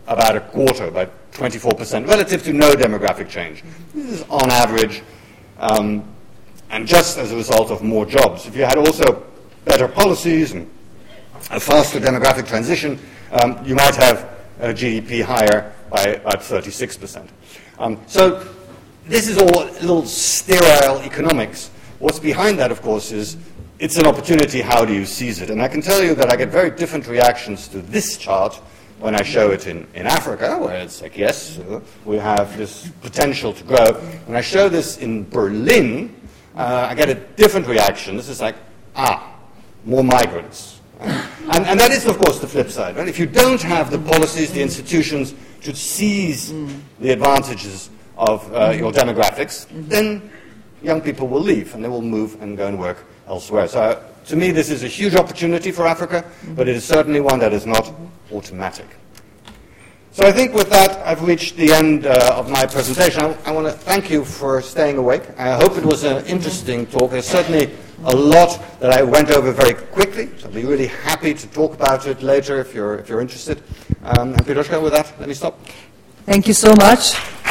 about a quarter, about twenty-four percent, relative to no demographic change. This is on average, um, and just as a result of more jobs. If you had also better policies and a faster demographic transition, um, you might have a G D P higher by about thirty-six percent. Um, so this is all a little sterile economics. What's behind that, of course, is it's an opportunity. How do you seize it? And I can tell you that I get very different reactions to this chart when I show it in, in Africa, where it's like, yes, uh, we have this potential to grow. When I show this in Berlin, uh, I get a different reaction. This is like, ah, more migrants. And, and that is, of course, the flip side. Right? If you don't have the policies, the institutions to seize the advantages of uh, your demographics, then young people will leave and they will move and go and work elsewhere. So uh, to me, this is a huge opportunity for Africa, but it is certainly one that is not automatic. So I think with that, I've reached the end uh, of my presentation. I, I want to thank you for staying awake. I hope it was an interesting talk. There's certainly a lot that I went over very quickly, so I'll be really happy to talk about it later if you're, if you're interested. Um, and Piroshka, with that, let me stop. Thank you so much.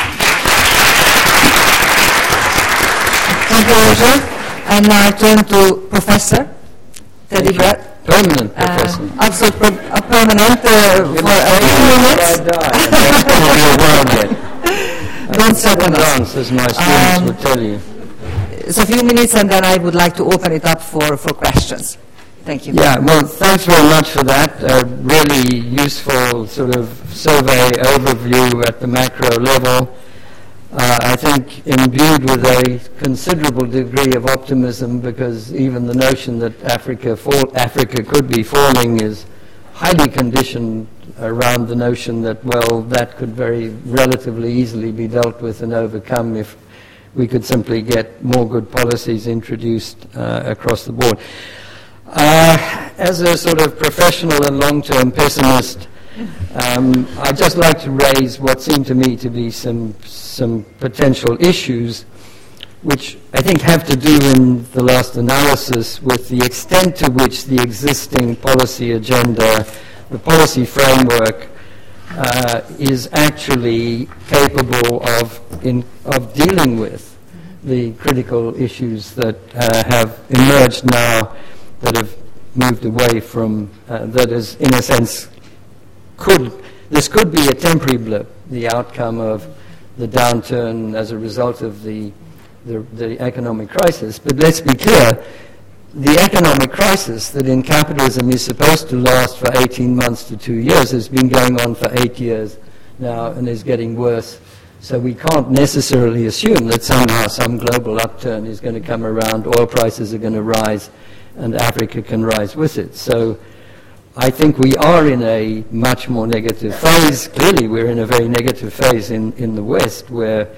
Thank you, Roger. And now I turn to Professor Teddy Brett. Permanent professor. Uh, also per a permanent uh, for a few minutes. Don't second dance, as my students um, would tell you. It's a few minutes, and then I would like to open it up for, for questions. Thank you. Yeah, well, thanks very much for that. A really useful sort of survey overview at the macro level. Uh, I think imbued with a considerable degree of optimism, because even the notion that Africa, fall, Africa could be falling is highly conditioned around the notion that, well, that could very relatively easily be dealt with and overcome if we could simply get more good policies introduced uh, across the board. Uh, as a sort of professional and long-term pessimist, um, I'd just like to raise what seem to me to be some some potential issues, which I think have to do in the last analysis with the extent to which the existing policy agenda, the policy framework, uh, is actually capable of in, of dealing with the critical issues that uh, have emerged now, that have moved away from, uh, that is, in a sense, could, this could be a temporary blip, the outcome of the downturn as a result of the, the, the economic crisis. But let's be clear, the economic crisis that in capitalism is supposed to last for eighteen months to two years has been going on for eight years now and is getting worse. So we can't necessarily assume that somehow some global upturn is going to come around, oil prices are going to rise, and Africa can rise with it. So I think we are in a much more negative phase. Clearly, we're in a very negative phase in, in the West, where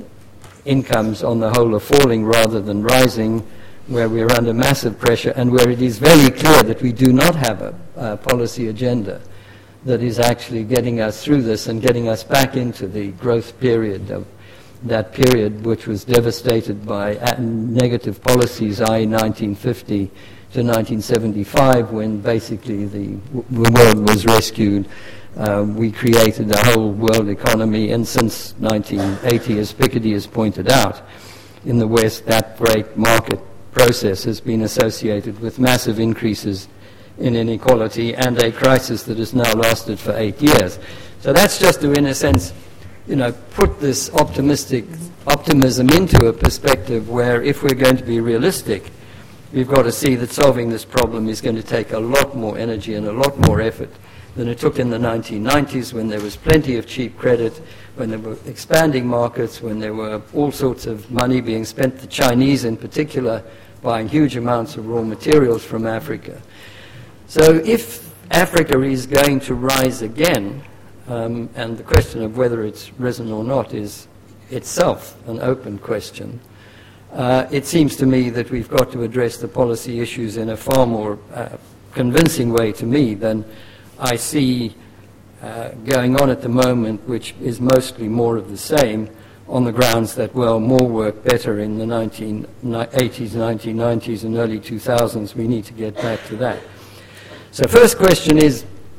incomes on the whole are falling rather than rising, where we're under massive pressure, and where it is very clear that we do not have a, a policy agenda that is actually getting us through this and getting us back into the growth period of that period which was devastated by negative policies, that is nineteen fifty to nineteen seventy-five, when basically the, the world was rescued. Uh, we created a whole world economy, and since nineteen eighty, as Piketty has pointed out, in the West, that great market process has been associated with massive increases in inequality and a crisis that has now lasted for eight years. So that's just to, in a sense, you know, put this optimistic optimism into a perspective where, if we're going to be realistic, we've got to see that solving this problem is going to take a lot more energy and a lot more effort than it took in the nineteen nineties, when there was plenty of cheap credit, when there were expanding markets, when there were all sorts of money being spent, the Chinese in particular buying huge amounts of raw materials from Africa. So if Africa is going to rise again, um, and the question of whether it's risen or not is itself an open question, uh, it seems to me that we've got to address the policy issues in a far more uh, convincing way to me than I see uh, going on at the moment, which is mostly more of the same, on the grounds that, well, more work better in the nineteen eighties, nineteen nineties, and early two thousands. We need to get back to that. So first question is,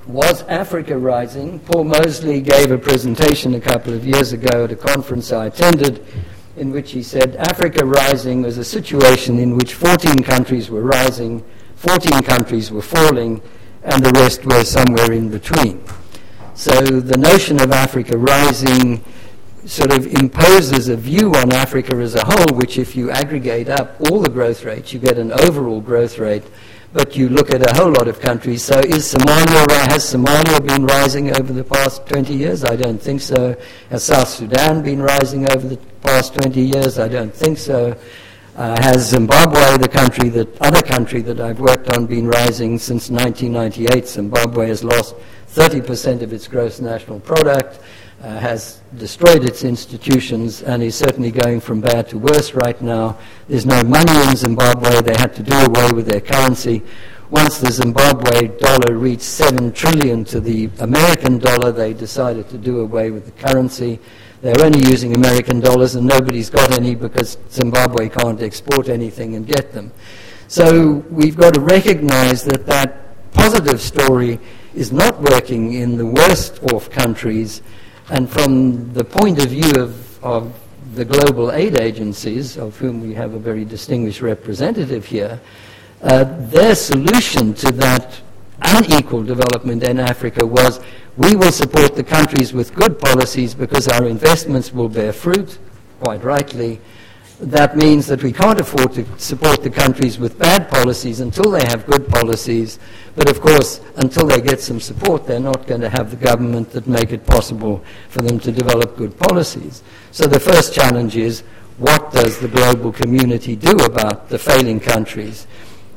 was Africa rising? Paul Mosley gave a presentation a couple of years ago at a conference I attended in which he said Africa rising was a situation in which fourteen countries were rising, fourteen countries were falling, and the rest were somewhere in between. So the notion of Africa rising sort of imposes a view on Africa as a whole, which if you aggregate up all the growth rates, you get an overall growth rate, but you look at a whole lot of countries. So is Somalia, has Somalia been rising over the past twenty years? I don't think so. Has South Sudan been rising over the past twenty years? I don't think so. Uh, has Zimbabwe, the country that, other country that I've worked on, been rising since nineteen ninety-eight? Zimbabwe has lost thirty percent of its gross national product, uh, has destroyed its institutions, and is certainly going from bad to worse right now. There's no money in Zimbabwe. They had to do away with their currency. Once the Zimbabwe dollar reached seven trillion to the American dollar, they decided to do away with the currency. They're only using American dollars, and nobody's got any because Zimbabwe can't export anything and get them. So we've got to recognize that that positive story is not working in the worst off countries, and from the point of view of, of the global aid agencies, of whom we have a very distinguished representative here, uh, their solution to that unequal development in Africa was, we will support the countries with good policies because our investments will bear fruit, quite rightly. That means that we can't afford to support the countries with bad policies until they have good policies. But of course, until they get some support, they're not going to have the government that make it possible for them to develop good policies. So the first challenge is, what does the global community do about the failing countries?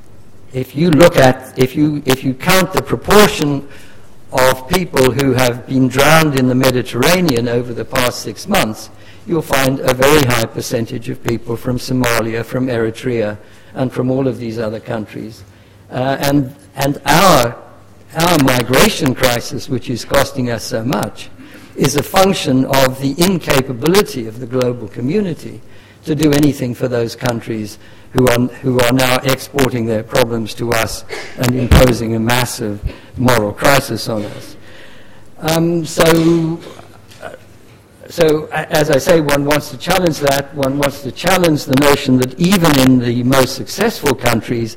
If you look at, if you, if you count the proportion of people who have been drowned in the Mediterranean over the past six months, you'll find a very high percentage of people from Somalia, from Eritrea, and from all of these other countries. Uh, and and our, our migration crisis, which is costing us so much, is a function of the incapability of the global community to do anything for those countries who are, who are now exporting their problems to us and imposing a massive moral crisis on us. Um, so, uh, so, as I say, one wants to challenge that. One wants to challenge the notion that even in the most successful countries,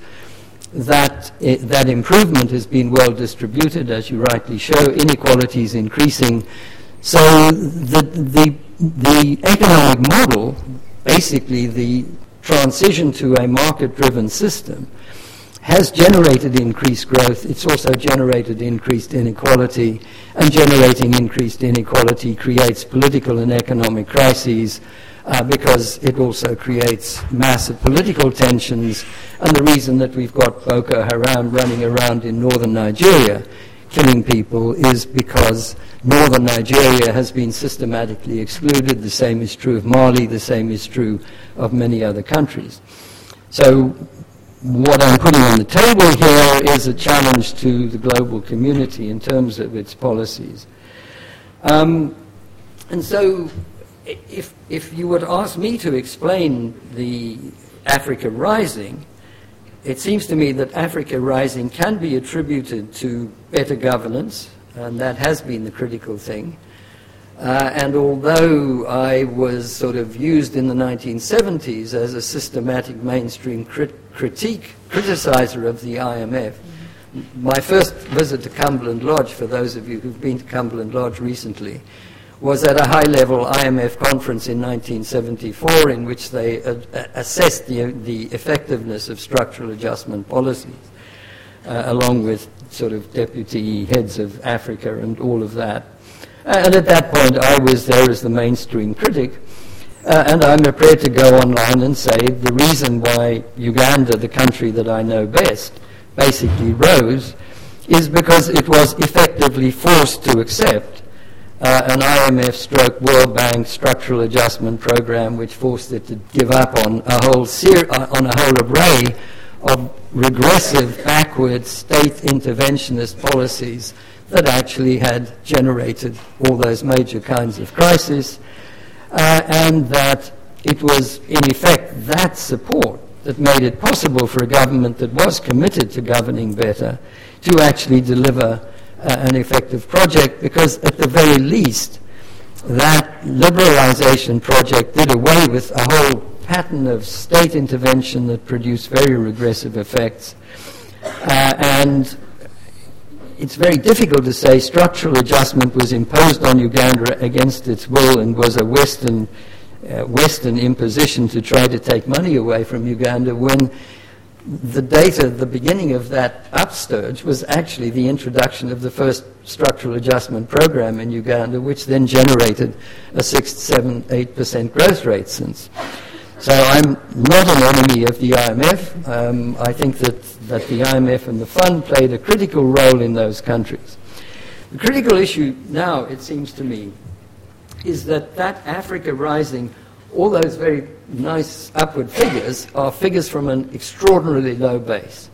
that, it, that improvement has been well distributed, as you rightly show, inequality is increasing. So the, the, the economic model, basically the transition to a market-driven system, has generated increased growth. It's also generated increased inequality, and generating increased inequality creates political and economic crises uh, because it also creates massive political tensions. And the reason that we've got Boko Haram running around in northern Nigeria killing people is because northern Nigeria has been systematically excluded. The same is true of Mali. The same is true of many other countries. So what I'm putting on the table here is a challenge to the global community in terms of its policies. Um, and so if, if you were to ask me to explain the Africa Rising, it seems to me that Africa Rising can be attributed to better governance, and that has been the critical thing. Uh, and although I was sort of used in the nineteen seventies as a systematic mainstream crit critique, criticizer of the I M F, my first visit to Cumberland Lodge, for those of you who've been to Cumberland Lodge recently, was at a high-level I M F conference in nineteen seventy-four in which they uh, assessed the, the effectiveness of structural adjustment policies, uh, along with sort of deputy heads of Africa and all of that. And at that point, I was there as the mainstream critic, uh, and I'm prepared to go online and say the reason why Uganda, the country that I know best, basically rose is because it was effectively forced to accept uh, an I M F stroke World Bank structural adjustment program, which forced it to give up on a whole ser on a whole array of regressive, backward, state interventionist policies that actually had generated all those major kinds of crises, uh, and that it was, in effect, that support that made it possible for a government that was committed to governing better to actually deliver uh, an effective project, because at the very least, that liberalization project did away with a whole pattern of state intervention that produced very regressive effects. Uh, and it's very difficult to say structural adjustment was imposed on Uganda against its will and was a Western, uh, Western imposition to try to take money away from Uganda, when the data at the beginning of that upsurge was actually the introduction of the first structural adjustment program in Uganda, which then generated a six, seven, eight percent growth rate since. So I'm not an enemy of the I M F. Um, I think that, that the I M F and the fund played a critical role in those countries. The critical issue now, it seems to me, is that that Africa Rising, all those very nice upward figures are figures from an extraordinarily low base.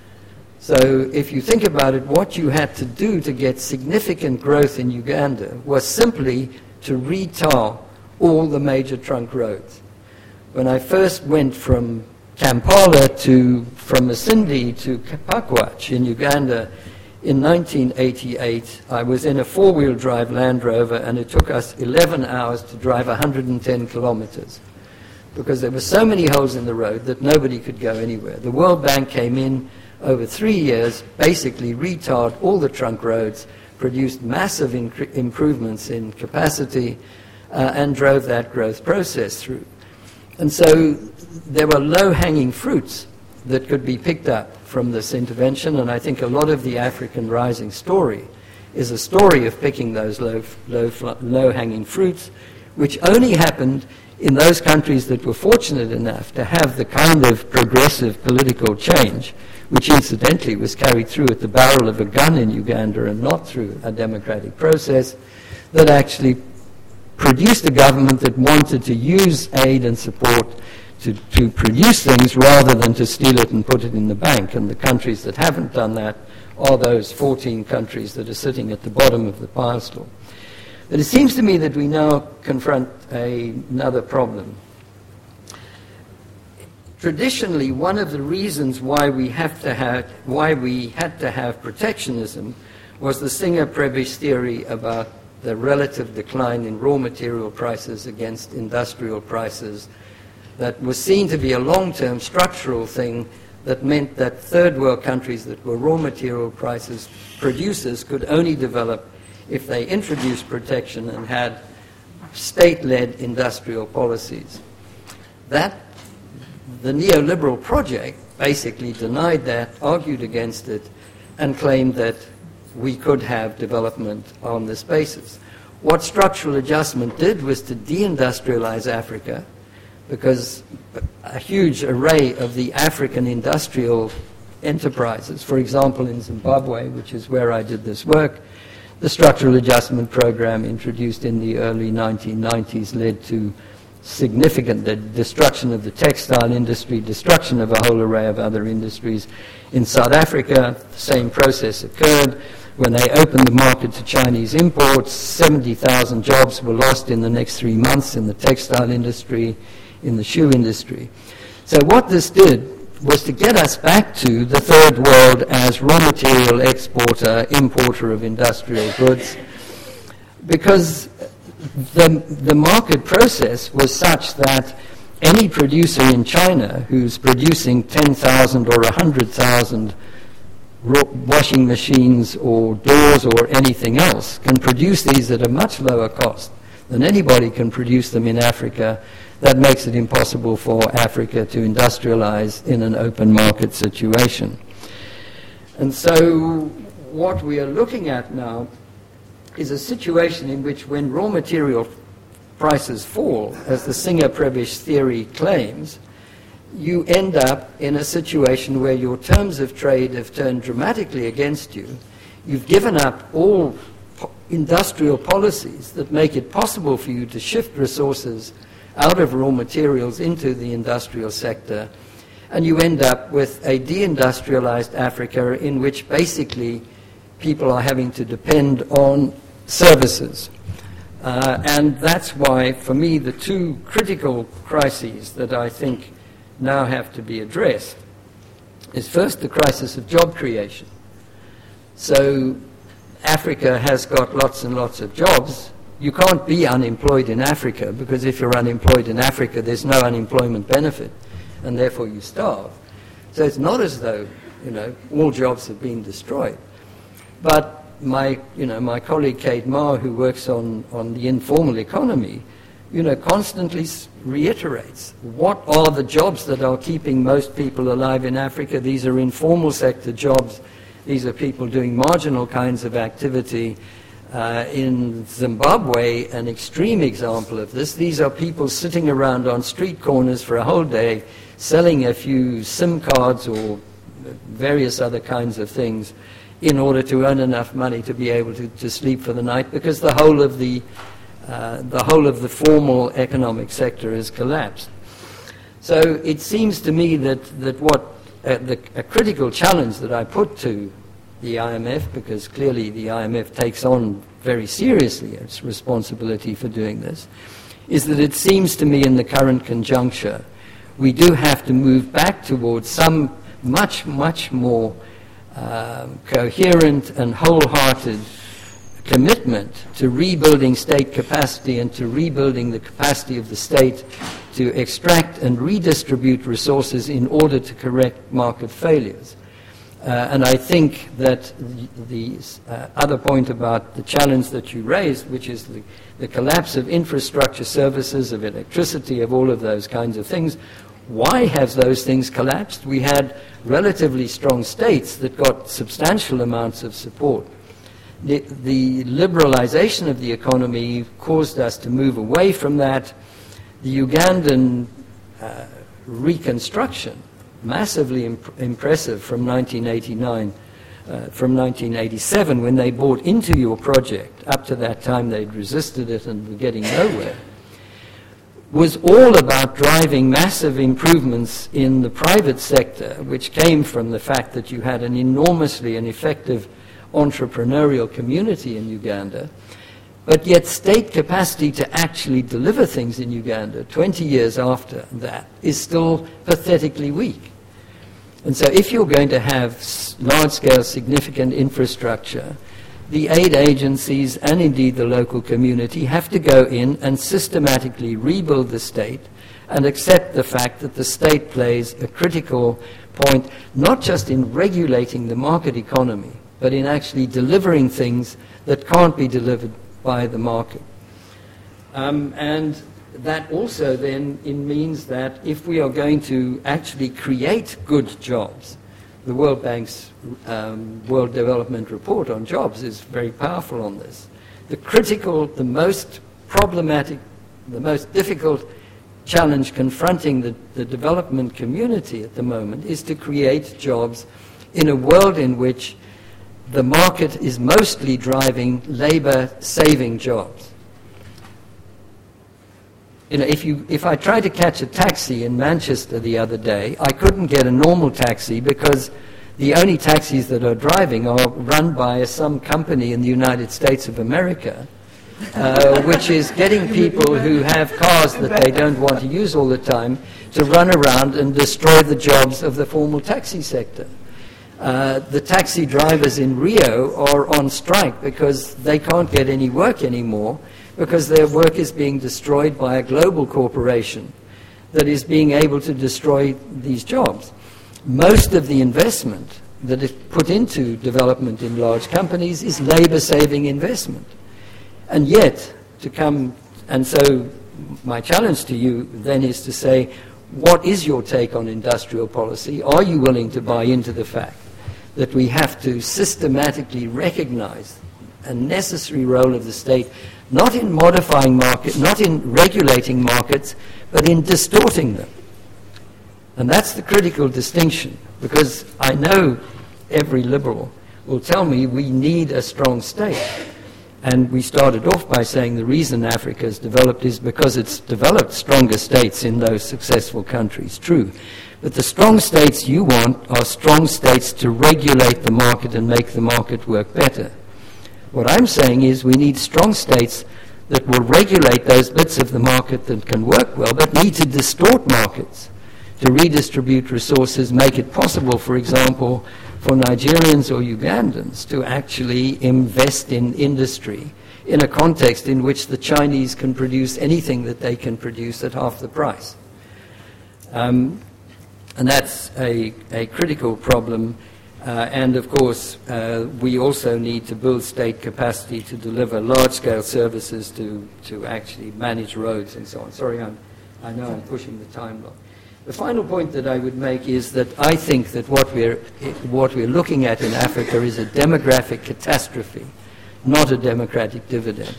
So if you think about it, what you had to do to get significant growth in Uganda was simply to retar all the major trunk roads. When I first went from Kampala to, from Masindi to Pakwach in Uganda in nineteen eighty-eight, I was in a four-wheel drive Land Rover, and it took us eleven hours to drive one hundred ten kilometers, because there were so many holes in the road that nobody could go anywhere. The World Bank came in over three years, basically retarred all the trunk roads, produced massive improvements in capacity, uh, and drove that growth process through. And so there were low-hanging fruits that could be picked up from this intervention, and I think a lot of the African Rising story is a story of picking those low, low, low-hanging fruits, which only happened in those countries that were fortunate enough to have the kind of progressive political change, which incidentally was carried through at the barrel of a gun in Uganda and not through a democratic process, that actually produced a government that wanted to use aid and support to, to produce things rather than to steal it and put it in the bank. And the countries that haven't done that are those fourteen countries that are sitting at the bottom of the pile store. But it seems to me that we now confront a, another problem. Traditionally, one of the reasons why we have to have, why we had to have protectionism was the Singer-Prebisch theory about the relative decline in raw material prices against industrial prices, that was seen to be a long-term structural thing that meant that third world countries that were raw material prices producers could only develop if they introduced protection and had state-led industrial policies. That, the neoliberal project basically denied that, argued against it, and claimed that we could have development on this basis. What structural adjustment did was to deindustrialize Africa, because a huge array of the African industrial enterprises, for example in Zimbabwe, which is where I did this work, the structural adjustment program introduced in the early nineteen nineties led to significant the destruction of the textile industry, destruction of a whole array of other industries. In South Africa, the same process occurred. When they opened the market to Chinese imports, seventy thousand jobs were lost in the next three months in the textile industry, in the shoe industry. So what this did was to get us back to the third world as raw material exporter, importer of industrial goods, because the, the market process was such that any producer in China who's producing ten thousand or one hundred thousand washing machines or doors or anything else can produce these at a much lower cost than anybody can produce them in Africa. That makes it impossible for Africa to industrialize in an open market situation. And so what we are looking at now is a situation in which when raw material prices fall, as the Singer-Prebisch theory claims, you end up in a situation where your terms of trade have turned dramatically against you. You've given up all po- industrial policies that make it possible for you to shift resources out of raw materials into the industrial sector, and you end up with a deindustrialized Africa in which basically people are having to depend on services. Uh, and that's why, for me, the two critical crises that I think now have to be addressed is first the crisis of job creation. So Africa has got lots and lots of jobs. You can't be unemployed in Africa, because if you're unemployed in Africa, there's no unemployment benefit, and therefore you starve. So it's not as though, you know, all jobs have been destroyed. But my, you know, my colleague Kate Marr, who works on, on the informal economy, you know, constantly reiterates what are the jobs that are keeping most people alive in Africa. These are informal sector jobs. These are people doing marginal kinds of activity. Uh, in Zimbabwe, an extreme example of this, these are people sitting around on street corners for a whole day, selling a few SIM cards or various other kinds of things in order to earn enough money to be able to, to sleep for the night, because the whole of the uh, the whole of the formal economic sector has collapsed. So it seems to me that that what uh, the, a critical challenge that I put to the I M F, because clearly the I M F takes on very seriously its responsibility for doing this, is that it seems to me in the current conjuncture we do have to move back towards some much, much more um, coherent and wholehearted commitment to rebuilding state capacity and to rebuilding the capacity of the state to extract and redistribute resources in order to correct market failures. Uh, and I think that the, the uh, other point about the challenge that you raised, which is the, the collapse of infrastructure services, of electricity, of all of those kinds of things, why have those things collapsed? We had relatively strong states that got substantial amounts of support. The, the liberalization of the economy caused us to move away from that. The Ugandan uh, reconstruction, massively imp- impressive from nineteen eighty-nine, uh, from nineteen eighty-seven, when they bought into your project. Up to that time they'd resisted it and were getting nowhere, was all about driving massive improvements in the private sector, which came from the fact that you had an enormously and effective entrepreneurial community in Uganda, but yet state capacity to actually deliver things in Uganda twenty years after that is still pathetically weak. And so if you're going to have large-scale significant infrastructure, the aid agencies and indeed the local community have to go in and systematically rebuild the state and accept the fact that the state plays a critical point, not just in regulating the market economy, but in actually delivering things that can't be delivered by the market. Um, and that also then it means that if we are going to actually create good jobs, the World Bank's um, World Development Report on jobs is very powerful on this. The critical, the most problematic, the most difficult challenge confronting the, the development community at the moment is to create jobs in a world in which the market is mostly driving labor-saving jobs. You know, if, you, if I tried to catch a taxi in Manchester the other day, I couldn't get a normal taxi because the only taxis that are driving are run by some company in the United States of America, uh, which is getting people who have cars that they don't want to use all the time to run around and destroy the jobs of the formal taxi sector. Uh, the taxi drivers in Rio are on strike because they can't get any work anymore, because their work is being destroyed by a global corporation that is being able to destroy these jobs. Most of the investment that is put into development in large companies is labor-saving investment. And yet, to come, and so my challenge to you then is to say, what is your take on industrial policy? Are you willing to buy into the fact that we have to systematically recognize a necessary role of the state, not in modifying market, not in regulating markets, but in distorting them? And that's the critical distinction, because I know every liberal will tell me we need a strong state. And we started off by saying the reason Africa has developed is because it's developed stronger states in those successful countries. True. But the strong states you want are strong states to regulate the market and make the market work better. What I'm saying is we need strong states that will regulate those bits of the market that can work well, but need to distort markets to redistribute resources, make it possible, for example, for Nigerians or Ugandans to actually invest in industry in a context in which the Chinese can produce anything that they can produce at half the price. Um, and that's a, a critical problem. Uh, and of course, uh, we also need to build state capacity to deliver large-scale services to, to actually manage roads and so on. Sorry, I'm, I know I'm pushing the time block. The final point that I would make is that I think that what we're, what we're looking at in Africa is a demographic catastrophe, not a democratic dividend.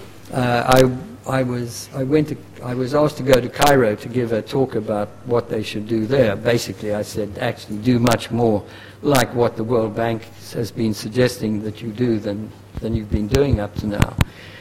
Uh, I, I, was, I, went to, I was asked to go to Cairo to give a talk about what they should do there. Basically, I said, actually do much more like what the World Bank has been suggesting that you do than, than you've been doing up to now.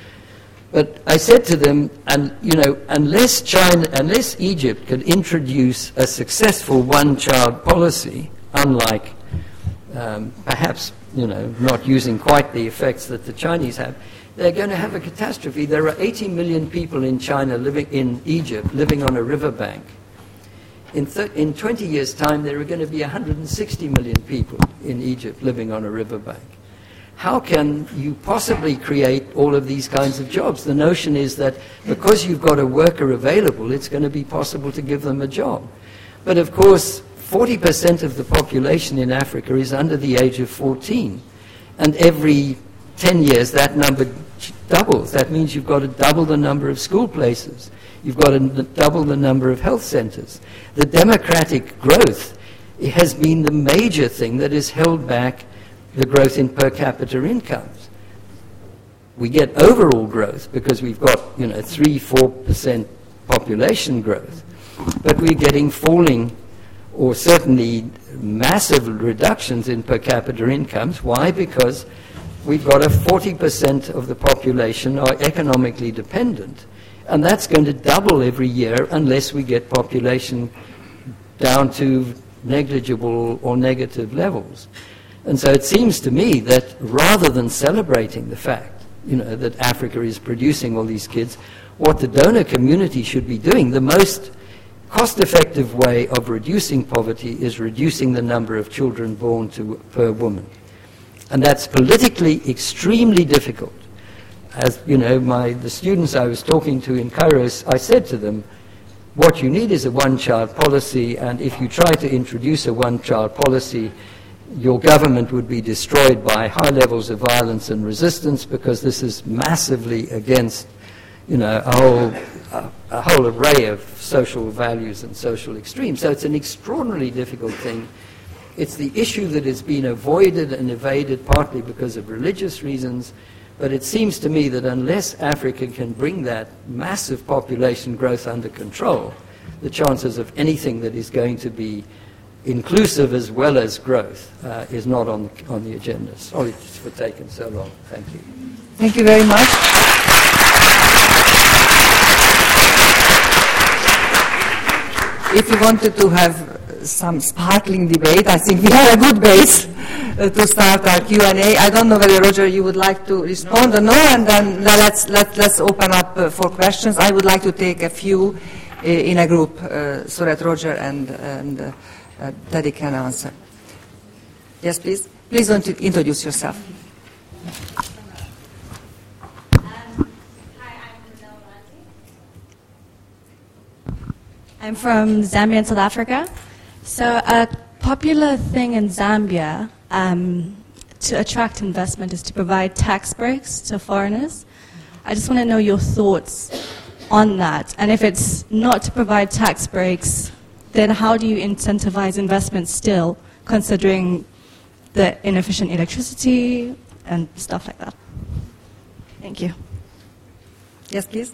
But I said to them, and, you know, unless China, unless Egypt could introduce a successful one-child policy, unlike um, perhaps, you know, not using quite the effects that the Chinese have, they're going to have a catastrophe. There are eighty million people in China living in Egypt, living on a riverbank. In, in twenty years' time, there are going to be one hundred sixty million people in Egypt living on a riverbank. How can you possibly create all of these kinds of jobs? The notion is that because you've got a worker available, it's going to be possible to give them a job. But of course, forty percent of the population in Africa is under the age of fourteen. And every ten years, that number doubles. That means you've got to double the number of school places. You've got to double the number of health centers. The democratic growth has been the major thing that has held back the growth in per capita incomes. We get overall growth because we've got, you know, three, four percent population growth, but we're getting falling or certainly massive reductions in per capita incomes. Why? Because we've got a forty percent of the population are economically dependent, and that's going to double every year unless we get population down to negligible or negative levels. And so it seems to me that rather than celebrating the fact, you know, that Africa is producing all these kids, what the donor community should be doing, the most cost-effective way of reducing poverty is reducing the number of children born to, per woman. And that's politically extremely difficult. As you know, my, the students I was talking to in Cairo, I said to them, what you need is a one-child policy, and if you try to introduce a one-child policy, your government would be destroyed by high levels of violence and resistance, because this is massively against, you know, a whole, a, a whole array of social values and social extremes. So it's an extraordinarily difficult thing. It's the issue that has been avoided and evaded partly because of religious reasons, but it seems to me that unless Africa can bring that massive population growth under control, the chances of anything that is going to be inclusive as well as growth uh, is not on, on the agenda. Sorry for taking so long. Thank you. Thank you very much. If you wanted to have some sparkling debate, I think we have a good base uh, to start our Q and A. I don't know whether, Roger, you would like to respond or no, and then let's, let, let's open up uh, for questions. I would like to take a few uh, in a group uh, so that Roger and, and uh, Uh, Teddy can answer. Yes, please. Please don't introduce yourself. Um, hi, I'm Manila Ranzi. I'm from Zambia and South Africa. So a popular thing in Zambia um, to attract investment is to provide tax breaks to foreigners. I just want to know your thoughts on that. And if it's not to provide tax breaks, then how do you incentivize investment still, considering the inefficient electricity and stuff like that? Thank you. Yes, please.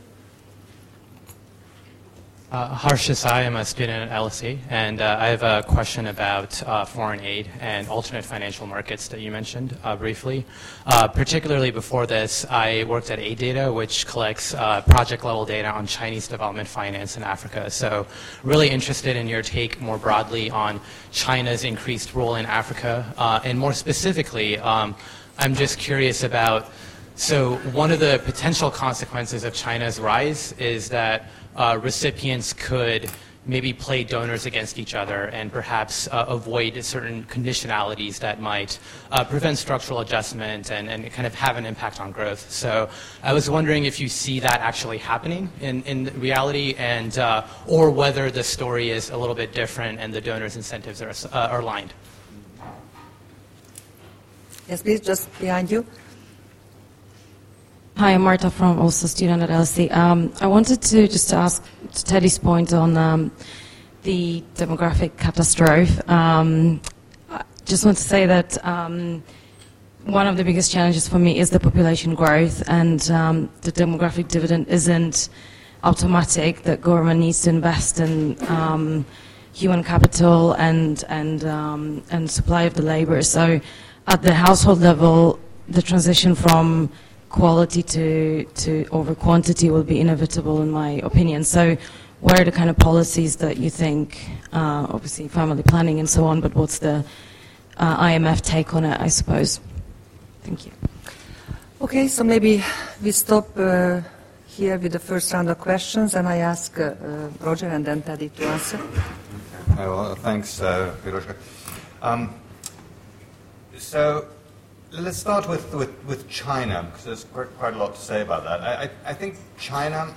Uh, Harsh Desai, I'm a student at L S E, and uh, I have a question about uh, foreign aid and alternate financial markets that you mentioned uh, briefly. Uh, particularly before this, I worked at AidData, which collects uh, project-level data on Chinese development finance in Africa. So really interested in your take more broadly on China's increased role in Africa, uh, and more specifically, um, I'm just curious about, so one of the potential consequences of China's rise is that Uh, recipients could maybe play donors against each other and perhaps uh, avoid certain conditionalities that might uh, prevent structural adjustment and, and kind of have an impact on growth. So I was wondering if you see that actually happening in, in reality, and uh, or whether the story is a little bit different and the donors' incentives are, uh, are aligned. Yes, please, just behind you. Hi, I'm Marta from also student at L S E. Um, I wanted to just ask to Teddy's point on um, the demographic catastrophe. Um, I just want to say that um, one of the biggest challenges for me is the population growth, and um, the demographic dividend isn't automatic. That government needs to invest in um, human capital and and um, and supply of the labor. So, at the household level, the transition from quality to, to over quantity will be inevitable, in my opinion. So what are the kind of policies that you think, uh, obviously family planning and so on, but what's the uh, I M F take on it, I suppose? Thank you. Okay, so maybe we stop uh, here with the first round of questions, and I ask uh, uh, Roger and then Teddy to answer. Oh, well, thanks, uh, Piroshka. Um, so, let's start with, with, with China, because there's quite, quite a lot to say about that. I, I, I think China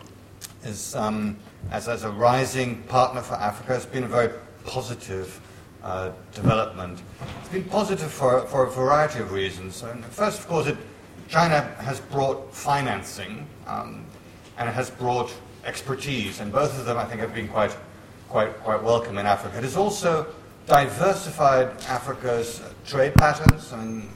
is, um, as, as a rising partner for Africa, has been a very positive uh, development. It's been positive for, for a variety of reasons. And first, of course, it, China has brought financing, um, and it has brought expertise, and both of them, I think, have been quite, quite, quite welcome in Africa. It has also diversified Africa's uh, trade patterns. I mean,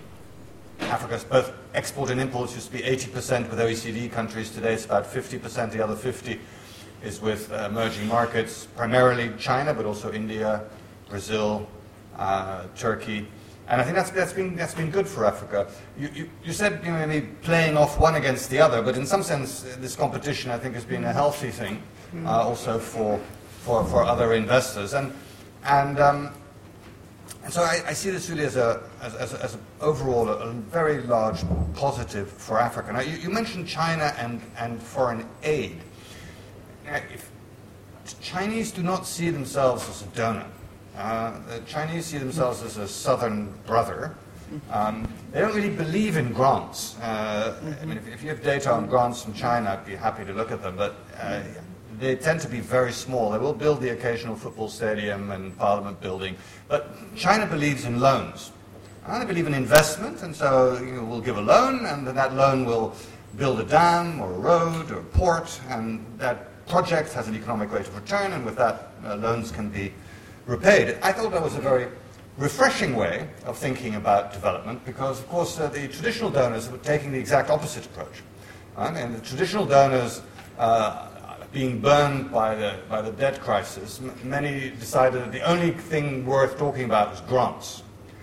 Africa's both export and imports used to be eighty percent with O E C D countries. Today it's about fifty percent. The other fifty is with uh, emerging markets, primarily China, but also India, Brazil, uh, Turkey. And I think that's, that's, been, that's been good for Africa. You, you, you said, you know, maybe playing off one against the other, but in some sense this competition, I think, has been a healthy thing, uh, also for, for, for other investors. And, and um, And so I, I see this really as a, as, as, as a overall a, a very large positive for Africa. Now, you, you mentioned China and, and foreign aid. Now, if Chinese do not see themselves as a donor. Uh, the Chinese see themselves as a southern brother. Um, they don't really believe in grants. Uh, I mean, if, if you have data on grants from China, I'd be happy to look at them, but uh, they tend to be very small. They will build the occasional football stadium and parliament building, but China believes in loans. And they believe in investment, and so you know, we'll give a loan, and then that loan will build a dam or a road or a port, and that project has an economic rate of return, and with that, uh, loans can be repaid. I thought that was a very refreshing way of thinking about development, because, of course, uh, the traditional donors were taking the exact opposite approach. Right? And the traditional donors, uh, being burned by the, by the debt crisis, m many decided that the only thing worth talking about was grants.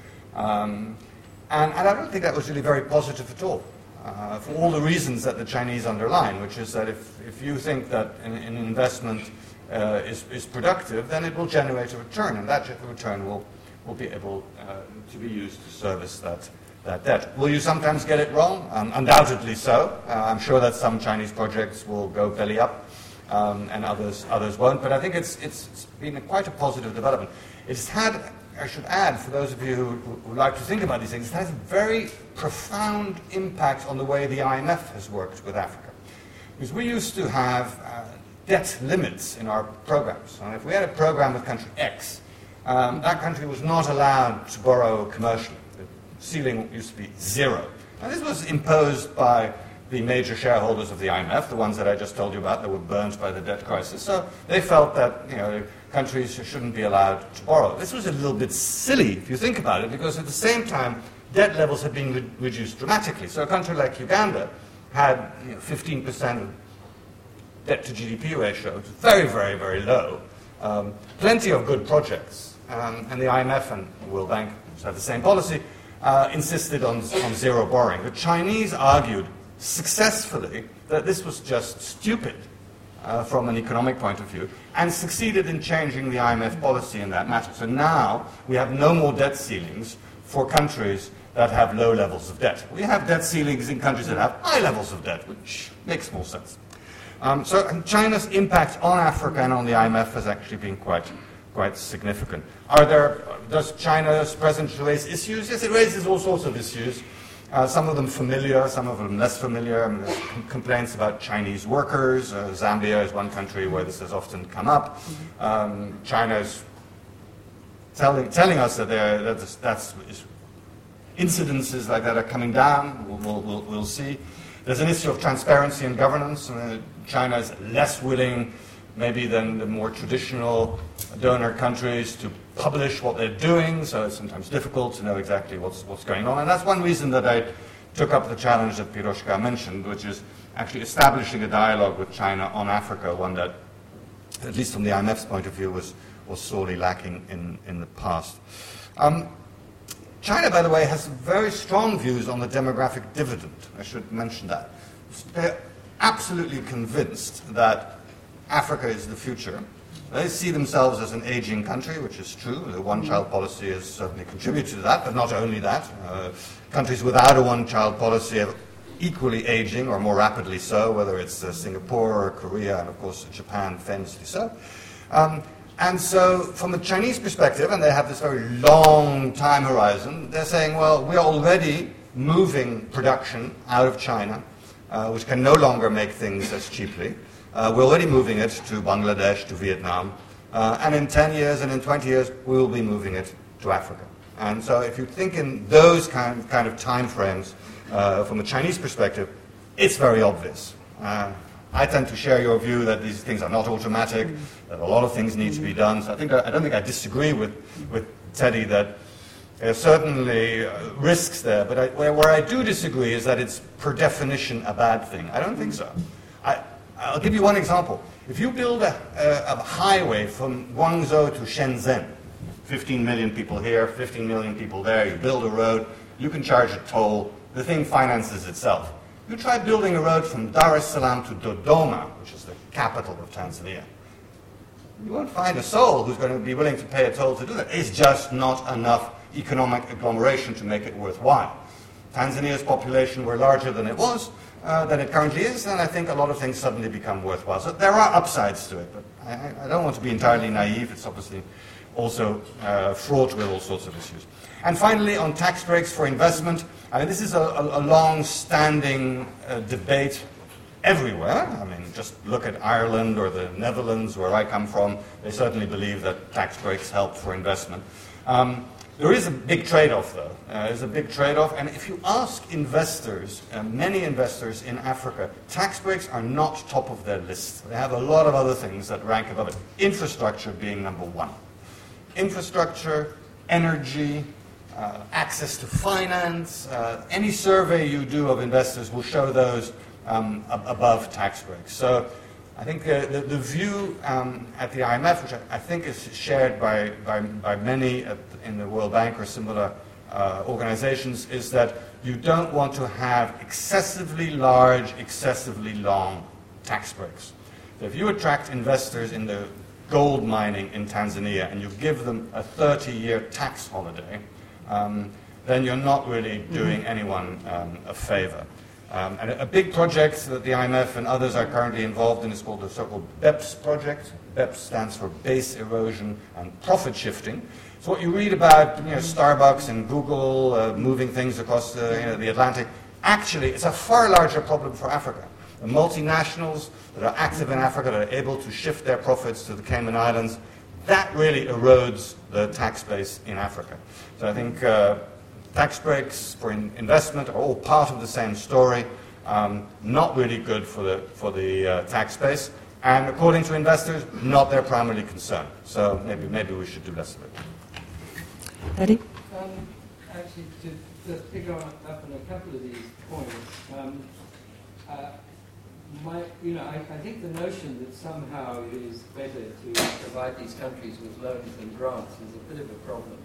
Um, and, and I don't think that was really very positive at all, uh, for all the reasons that the Chinese underline, which is that if, if you think that an, an investment uh, is, is productive, then it will generate a return, and that return will, will be able uh, to be used to service that, that debt. Will you sometimes get it wrong? Um, undoubtedly so. Uh, I'm sure that some Chinese projects will go belly up, Um, and others others won't. But I think it's, it's, it's been a, quite a positive development. It's had, I should add, for those of you who, who like to think about these things, it has a very profound impact on the way the I M F has worked with Africa. Because we used to have uh, debt limits in our programs. And if we had a program with country X, um, that country was not allowed to borrow commercially. The ceiling used to be zero. And this was imposed by the major shareholders of the I M F, the ones that I just told you about that were burned by the debt crisis. So they felt that you know countries shouldn't be allowed to borrow. This was a little bit silly if you think about it, because at the same time debt levels had been re reduced dramatically. So a country like Uganda had you know, fifteen percent debt to G D P ratio, which is very, very, very low. Um, plenty of good projects, um, and the I M F and the World Bank, which had the same policy, uh, insisted on, on zero borrowing. The Chinese argued successfully that this was just stupid uh, from an economic point of view, and succeeded in changing the I M F policy in that matter. So now we have no more debt ceilings for countries that have low levels of debt. We have debt ceilings in countries that have high levels of debt, which makes more sense. Um, so and China's impact on Africa and on the I M F has actually been quite, quite significant. Are there, does China's presence raise issues? Yes, it raises all sorts of issues. Uh, some of them familiar, some of them less familiar. I mean, there's com- complaints about Chinese workers. Uh, Zambia is one country where this has often come up. Um, China is telling, telling us that that's, that's incidences like that are coming down. We'll, we'll, we'll see. There's an issue of transparency and governance. Uh, China is less willing, maybe, than the more traditional donor countries to publish what they're doing, so it's sometimes difficult to know exactly what's, what's going on. And that's one reason that I took up the challenge that Piroshka mentioned, which is actually establishing a dialogue with China on Africa, one that, at least from the I M F's point of view, was, was sorely lacking in, in the past. Um, China, by the way, has very strong views on the demographic dividend. I should mention that. They're absolutely convinced that Africa is the future. They see themselves as an aging country, which is true. The one-child policy has certainly contributed to that, but not only that. Uh, countries without a one-child policy are equally aging, or more rapidly so, whether it's uh, Singapore or Korea, and of course Japan famously so. Um, and so from a Chinese perspective, and they have this very long time horizon, they're saying, well, we're already moving production out of China, uh, which can no longer make things as cheaply. Uh, we're already moving it to Bangladesh, to Vietnam, uh, and in ten years and in twenty years, we will be moving it to Africa. And so if you think in those kind, kind of time frames, uh, from a Chinese perspective, it's very obvious. Uh, I tend to share your view that these things are not automatic, that a lot of things need to be done. So I, think I, I don't think I disagree with, with Teddy that there are certainly uh, risks there, but I, where, where I do disagree is that it's per definition a bad thing. I don't think so. I, I'll give you one example. If you build a, a, a highway from Guangzhou to Shenzhen, fifteen million people here, fifteen million people there, you build a road, you can charge a toll, the thing finances itself. You try building a road from Dar es Salaam to Dodoma, which is the capital of Tanzania. You won't find a soul who's going to be willing to pay a toll to do that. It's just not enough economic agglomeration to make it worthwhile. Tanzania's population were larger than it was, Uh, than it currently is, and I think a lot of things suddenly become worthwhile. So there are upsides to it, but I, I don't want to be entirely naive. It's obviously also uh, fraught with all sorts of issues. And finally, on tax breaks for investment, I mean, this is a, a, a long-standing uh, debate everywhere. I mean, just look at Ireland or the Netherlands, where I come from. They certainly believe that tax breaks help for investment. Um, There is a big trade-off, though. Uh, there's a big trade-off, and if you ask investors, uh, many investors in Africa, tax breaks are not top of their list. They have a lot of other things that rank above it. Infrastructure being number one. Infrastructure, energy, uh, access to finance. Uh, any survey you do of investors will show those um, ab- above tax breaks. So I think uh, the, the view um, at the I M F, which I, I think is shared by, by, by many at, in the World Bank or similar uh, organizations, is that you don't want to have excessively large, excessively long tax breaks. So if you attract investors in the gold mining in Tanzania and you give them a thirty-year tax holiday, um, then you're not really doing anyone um, a favor. Um, and a, a big project that the I M F and others are currently involved in is called the so-called BEPS project. BEPS stands for Base Erosion and Profit Shifting. So what you read about, you know, Starbucks and Google uh, moving things across the, you know, the Atlantic, actually it's a far larger problem for Africa. The multinationals that are active in Africa, that are able to shift their profits to the Cayman Islands, that really erodes the tax base in Africa. So I think uh, tax breaks for in investment are all part of the same story, um, not really good for the, for the uh, tax base, and according to investors, not their primary concern. So maybe, maybe we should do less of it. Eddie? Um, actually, to just pick up on a couple of these points, um, uh, my, you know, I, I think the notion that somehow it is better to provide these countries with loans than grants is a bit of a problem.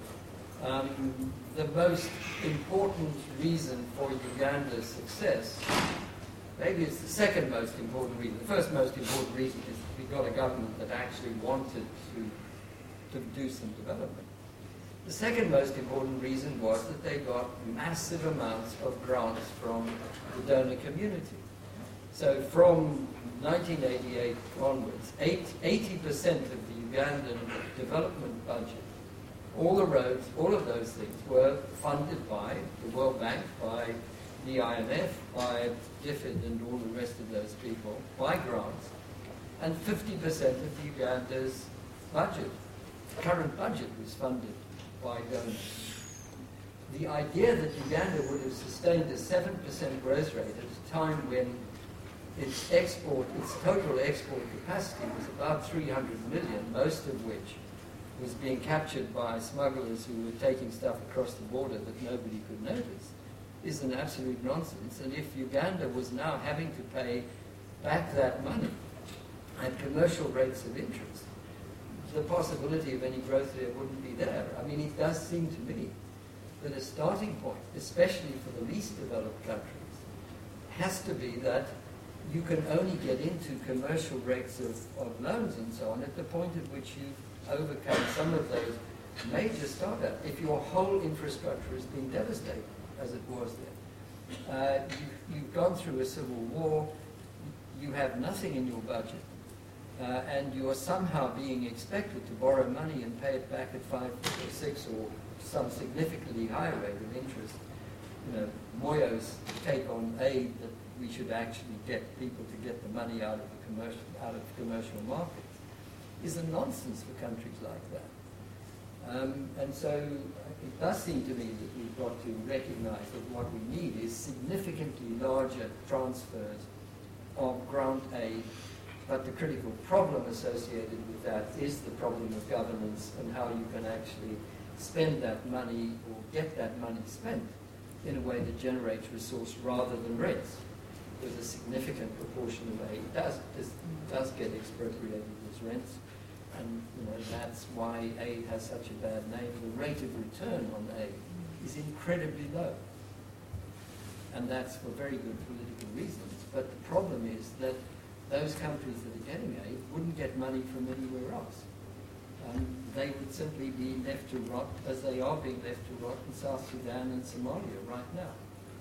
Um, the most important reason for Uganda's success, maybe it's the second most important reason. The first most important reason is we got a government that actually wanted to, to do some development. The second most important reason was that they got massive amounts of grants from the donor community. So from nineteen eighty-eight onwards, eighty percent of the Ugandan development budget, all the roads, all of those things were funded by the World Bank, by the I M F, by D F I D and all the rest of those people, by grants, and fifty percent of Uganda's budget, current budget, was funded by donors. The idea that Uganda would have sustained a seven percent growth rate at a time when its export, its total export capacity was about three hundred million, most of which was being captured by smugglers who were taking stuff across the border that nobody could notice, is an absolute nonsense. And if Uganda was now having to pay back that money at commercial rates of interest, the possibility of any growth there wouldn't be there. I mean, it does seem to me that a starting point, especially for the least developed countries, has to be that you can only get into commercial rates of, of loans and so on at the point at which you've overcome some of those major startups. If your whole infrastructure has been devastated, as it was then, uh, you, you've gone through a civil war, you have nothing in your budget, uh, and you are somehow being expected to borrow money and pay it back at five or six or some significantly higher rate of interest. You know, Moyo's take on aid that we should actually get people to get the money out of the commercial out of commercial markets is a nonsense for countries like that. Um, and so it does seem to me that we've got to recognize that what we need is significantly larger transfers of grant aid, but the critical problem associated with that is the problem of governance and how you can actually spend that money or get that money spent in a way that generates resource rather than rents. Because a significant proportion of aid does, does, does get expropriated as rents, and you know, that's why aid has such a bad name. The rate of return on aid is incredibly low, and that's for very good political reasons. But the problem is that those countries that are getting aid wouldn't get money from anywhere else. Um, they would simply be left to rot, as they are being left to rot in South Sudan and Somalia right now.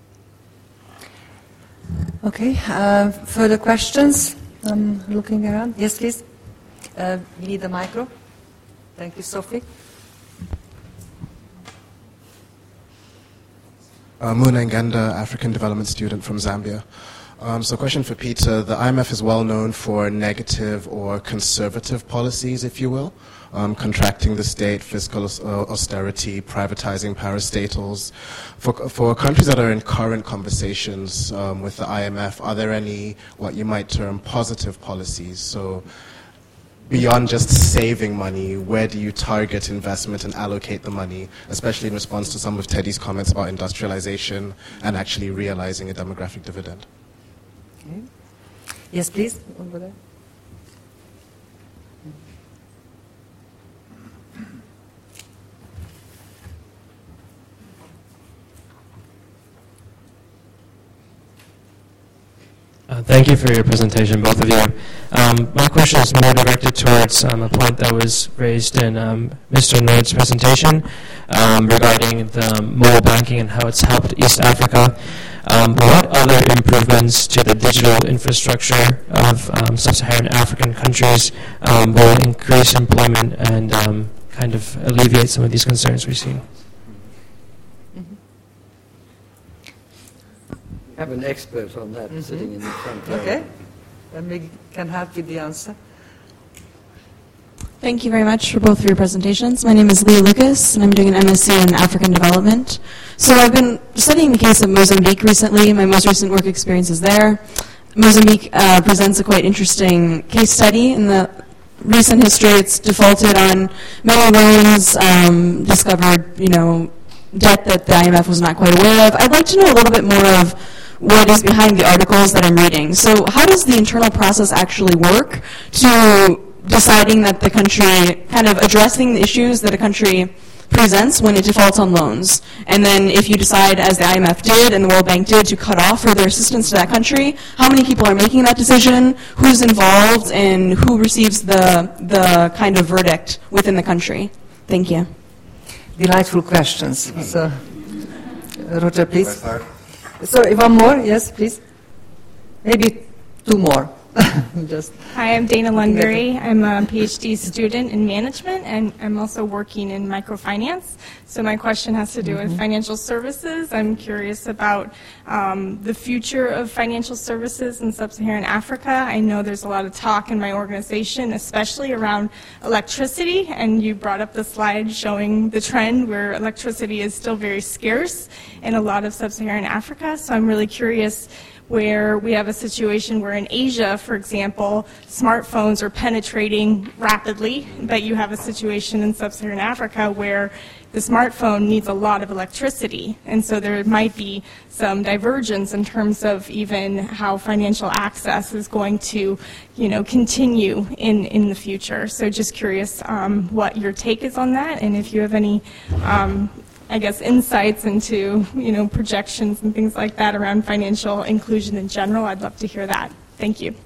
Okay, uh, further questions? I'm looking around. Yes, please. Uh, you need the micro. Thank you, Sophie. Uh, Muna Nganda, African development student from Zambia. Um, so question for Peter. The I M F is well known for negative or conservative policies, if you will, um, contracting the state, fiscal uh, austerity, privatizing parastatals. For, for countries that are in current conversations um, with the I M F, are there any, what you might term, positive policies? So beyond just saving money, where do you target investment and allocate the money, especially in response to some of Teddy's comments about industrialization and actually realizing a demographic dividend? Okay. Yes, please. Over there. Uh, thank you for your presentation, both of you. Um, my question is more directed towards um, a point that was raised in um, Mister Nord's presentation um, regarding the mobile banking and how it's helped East Africa. Um, what other improvements to the digital infrastructure of um, sub-Saharan African countries um, will increase employment and um, kind of alleviate some of these concerns we've seen? I have an expert on that mm-hmm. sitting in the front row. Okay, then we can help with the answer. Thank you very much for both of your presentations. My name is Leah Lucas, and I'm doing an M S c in African Development. So I've been studying the case of Mozambique recently. My most recent work experience is there. Mozambique uh, presents a quite interesting case study. In the recent history, it's defaulted on many loans, um, discovered, you know, debt that the I M F was not quite aware of. I'd like to know a little bit more of what is behind the articles that I'm reading. So how does the internal process actually work to deciding that the country, kind of addressing the issues that a country presents when it defaults on loans? And then if you decide, as the I M F did and the World Bank did, to cut off further assistance to that country, how many people are making that decision, who's involved, and who receives the, the kind of verdict within the country? Thank you. Delightful questions. So, uh, Roger, please. Sorry, one more. Yes, please. Maybe two more. Just Hi, I'm Dana Lundberry. I'm a PhD student in management, and I'm also working in microfinance. So my question has to do mm-hmm. with financial services. I'm curious about um, the future of financial services in sub-Saharan Africa. I know there's a lot of talk in my organization, especially around electricity, and you brought up the slide showing the trend where electricity is still very scarce in a lot of sub-Saharan Africa. So I'm really curious where we have a situation where in Asia, for example, smartphones are penetrating rapidly, but you have a situation in sub-Saharan Africa where the smartphone needs a lot of electricity. And so there might be some divergence in terms of even how financial access is going to, you know, continue in, in the future. So just curious um, what your take is on that, and if you have any um, I guess, insights into, you know, projections and things like that around financial inclusion in general. I'd love to hear that. Thank you.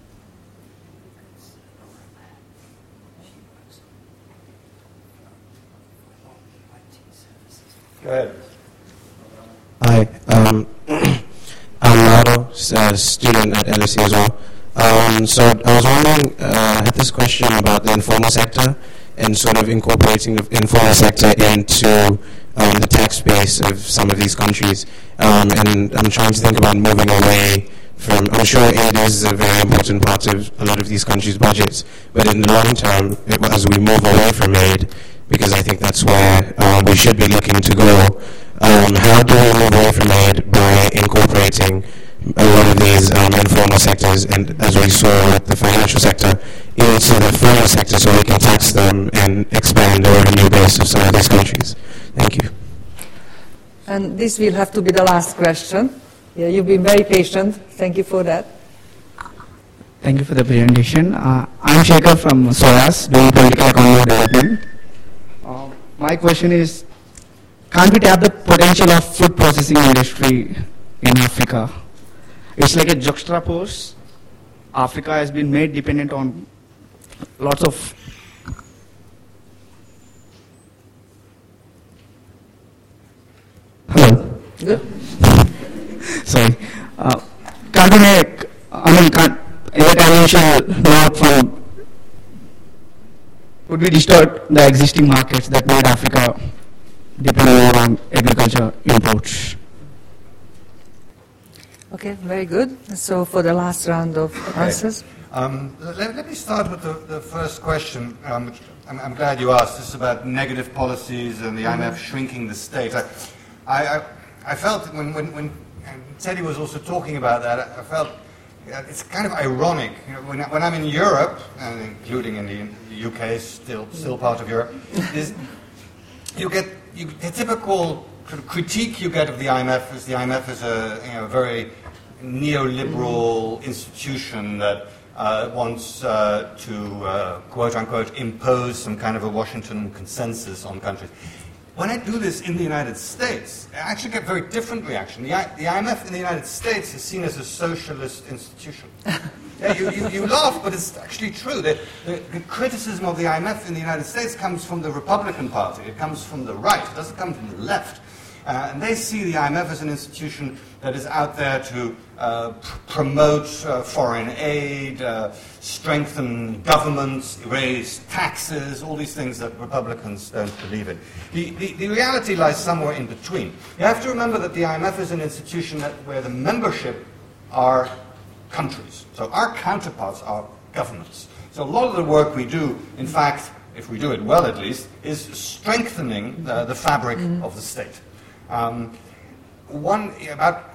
Go ahead. Hi, um, I'm Mauro, a student at L S E as well. Um, so I was wondering, uh, I had this question about the informal sector and sort of incorporating the informal sector into um, the tax base of some of these countries. Um, and I'm trying to think about moving away from, I'm sure aid is a very important part of a lot of these countries' budgets, but in the long term, as we move away from aid, because I think that's where uh, we should be looking to go, um, how do we move away from aid by incorporating a lot of these um, informal sectors, and as we saw with the financial sector, into the formal sector so we can tax them and expand the revenue base of some of these countries? Thank you. And this will have to be the last question. Yeah, you've been very patient. Thank you for that. Thank you for the presentation. Uh, I'm Shekhar from SOAS, doing political economy development. Uh, my question is, can't we tap the potential of food processing industry in Africa? It's like a juxtapose. Africa has been made dependent on lots of hello. Good. Sorry. Uh, can't we make? I mean, can't either tangential not from? Would we distort the existing markets that made Africa depend more on agriculture imports? Okay, very good. So for the last round of okay. answers. Um, let, let me start with the, the first question, um, which I'm, I'm glad you asked. This is about negative policies and the mm-hmm. I M F shrinking the state. I, I, I felt when, when, when Teddy was also talking about that, I felt it's kind of ironic. You know, when, when I'm in Europe, and including in the, the U K, still still part of Europe, is you get you, the typical sort of critique you get of the I M F is the I M F is a you know, very neoliberal institution that uh, wants uh, to uh, quote unquote impose some kind of a Washington consensus on countries. When I do this in the United States, I actually get very different reaction. The, I, the I M F in the United States is seen as a socialist institution. Yeah, you, you, you laugh, but it's actually true. The, the, the criticism of the I M F in the United States comes from the Republican Party. It comes from the right. It doesn't come from the left. Uh, and they see the I M F as an institution that is out there to uh, pr promote uh, foreign aid, uh, strengthen governments, raise taxes, all these things that Republicans don't believe in. The, the, the reality lies somewhere in between. You have to remember that the I M F is an institution that, where the membership are countries. So our counterparts are governments. So a lot of the work we do, in fact, if we do it well at least, is strengthening uh, the fabric mm-hmm. of the state. Um, one, about,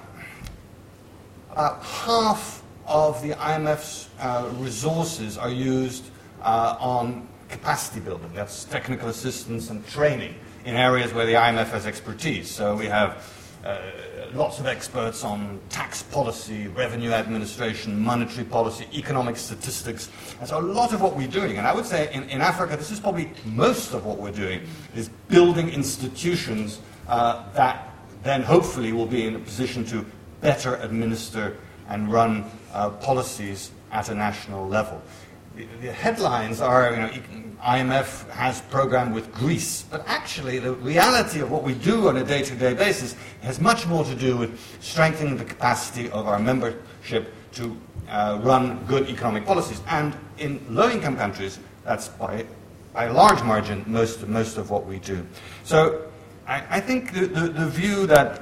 about half of the I M F's uh, resources are used uh, on capacity building. That's technical assistance and training in areas where the I M F has expertise. So we have uh, lots of experts on tax policy, revenue administration, monetary policy, economic statistics. And so a lot of what we're doing, and I would say in, in Africa, this is probably most of what we're doing, is building institutions Uh, that then hopefully will be in a position to better administer and run uh, policies at a national level. The, the headlines are, you know, I M F has programmed with Greece, but actually the reality of what we do on a day-to-day basis has much more to do with strengthening the capacity of our membership to uh, run good economic policies. And in low-income countries, that's by, by a large margin most, most of what we do. So I, I think the, the, the view that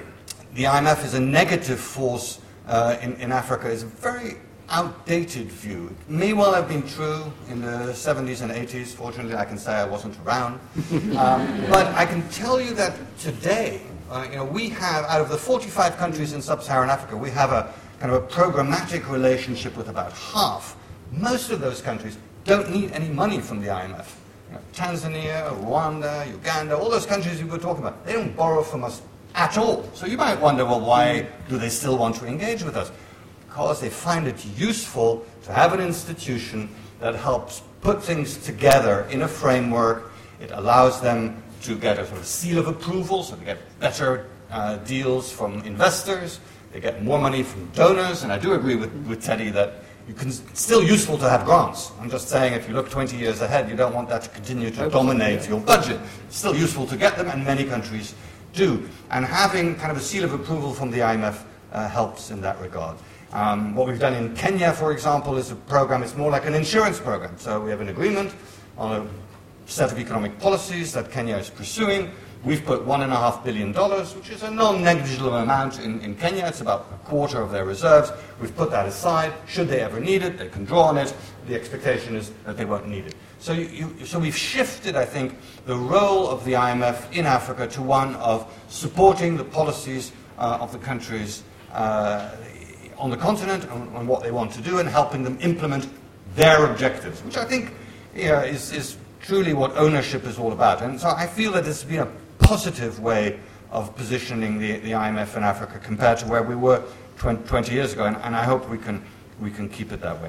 the I M F is a negative force uh, in, in Africa is a very outdated view. It may well have been true in the seventies and eighties. Fortunately, I can say I wasn't around. um, but I can tell you that today, uh, you know, we have, out of the forty-five countries in sub-Saharan Africa, we have a kind of a programmatic relationship with about half. Most of those countries don't need any money from the I M F. You know, Tanzania, Rwanda, Uganda, all those countries you were talking about, they don't borrow from us at all. So you might wonder, well, why do they still want to engage with us? Because they find it useful to have an institution that helps put things together in a framework. It allows them to get a sort of seal of approval, so they get better uh, deals from investors, they get more money from donors, and I do agree with, with Teddy that you can, it's still useful to have grants. I'm just saying if you look twenty years ahead, you don't want that to continue to dominate your budget. It's still useful to get them, and many countries do. And having kind of a seal of approval from the I M F uh, helps in that regard. Um, what we've done in Kenya, for example, is a program, it's more like an insurance program. So we have an agreement on a set of economic policies that Kenya is pursuing. We've put one and a half billion dollars, which is a non-negligible amount in, in Kenya. It's about a quarter of their reserves. We've put that aside. Should they ever need it, they can draw on it. The expectation is that they won't need it. So, you, you, so we've shifted, I think, the role of the I M F in Africa to one of supporting the policies uh, of the countries uh, on the continent on, on what they want to do and helping them implement their objectives, which I think yeah, is, is truly what ownership is all about. And so I feel that this has been a positive way of positioning the, the I M F in Africa compared to where we were twenty years ago, and, and I hope we can, we can keep it that way.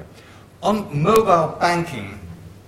On mobile banking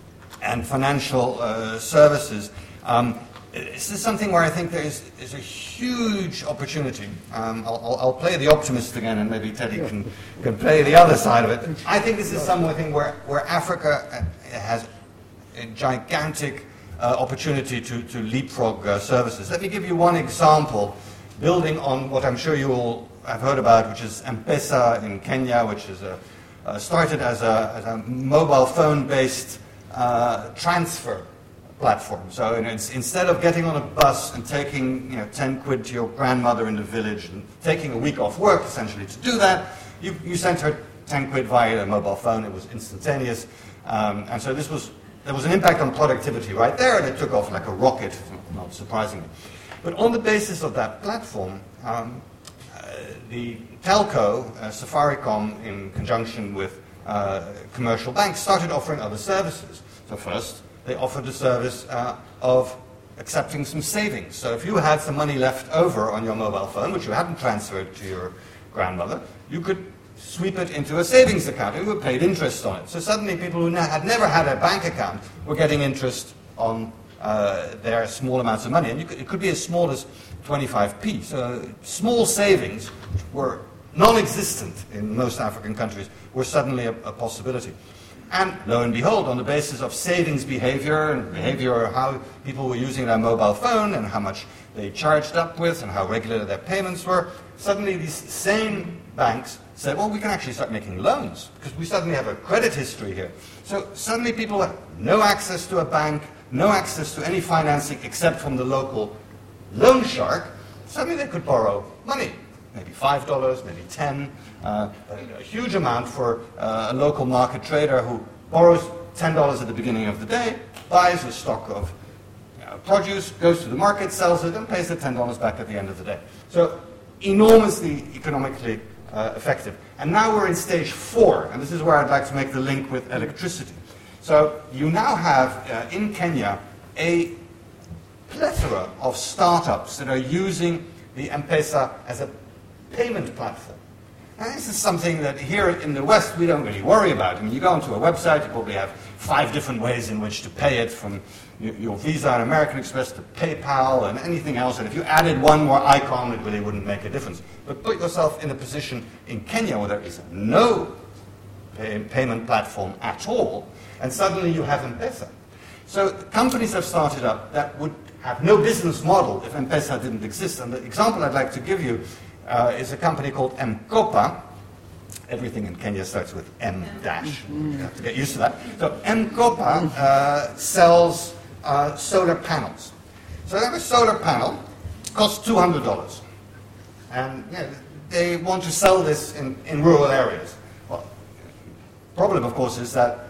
and financial uh, services, um, this is something where I think there is, is a huge opportunity. Um, I'll, I'll play the optimist again, and maybe Teddy can, can play the other side of it. I think this is something where, where Africa has a gigantic uh, opportunity to, to leapfrog uh, services. Let me give you one example, building on what I'm sure you all have heard about, which is M-Pesa in Kenya, which is a, uh, started as a, as a mobile phone-based uh, transfer platform. So you know, it's, instead of getting on a bus and taking you know, ten quid to your grandmother in the village and taking a week off work essentially to do that, you, you sent her ten quid via a mobile phone. It was instantaneous. Um, and so this was, there was an impact on productivity right there, and it took off like a rocket, not surprisingly. But on the basis of that platform, um, uh, the telco, uh, Safaricom, in conjunction with uh, commercial banks, started offering other services. So first, they offered a service uh, of accepting some savings. So if you had some money left over on your mobile phone, which you hadn't transferred to your grandmother, you could sweep it into a savings account and you were paid interest on it. So suddenly people who had never had a bank account were getting interest on uh, their small amounts of money. And you could, it could be as small as twenty-five p. So small savings, which were non-existent in most African countries, were suddenly a, a possibility. And lo and behold, on the basis of savings behavior and behavior of how people were using their mobile phone and how much they charged up with and how regular their payments were, suddenly these same banks said, well, we can actually start making loans because we suddenly have a credit history here. So suddenly people have no access to a bank, no access to any financing except from the local loan shark. Suddenly they could borrow money. Maybe five dollars, maybe ten, uh, a huge amount for uh, a local market trader who borrows ten dollars at the beginning of the day, buys a stock of uh, produce, goes to the market, sells it, and pays the ten dollars back at the end of the day. So enormously economically uh, effective. And now we're in stage four, and this is where I'd like to make the link with electricity. So you now have uh, in Kenya a plethora of startups that are using the M-Pesa as a payment platform. Now, this is something that here in the West we don't really worry about. I mean, you go onto a website, you probably have five different ways in which to pay it, from your Visa and American Express to PayPal and anything else. And if you added one more icon, it really wouldn't make a difference. But put yourself in a position in Kenya where there is no pay payment platform at all, and suddenly you have M-Pesa. So companies have started up that would have no business model if M-Pesa didn't exist. And the example I'd like to give you Uh, is a company called M-Kopa, everything in Kenya starts with M dash. You have to get used to that. So M-Kopa uh, sells uh, solar panels. So they have a solar panel, costs two hundred dollars. And you know, they want to sell this in, in rural areas. Well, the problem, of course, is that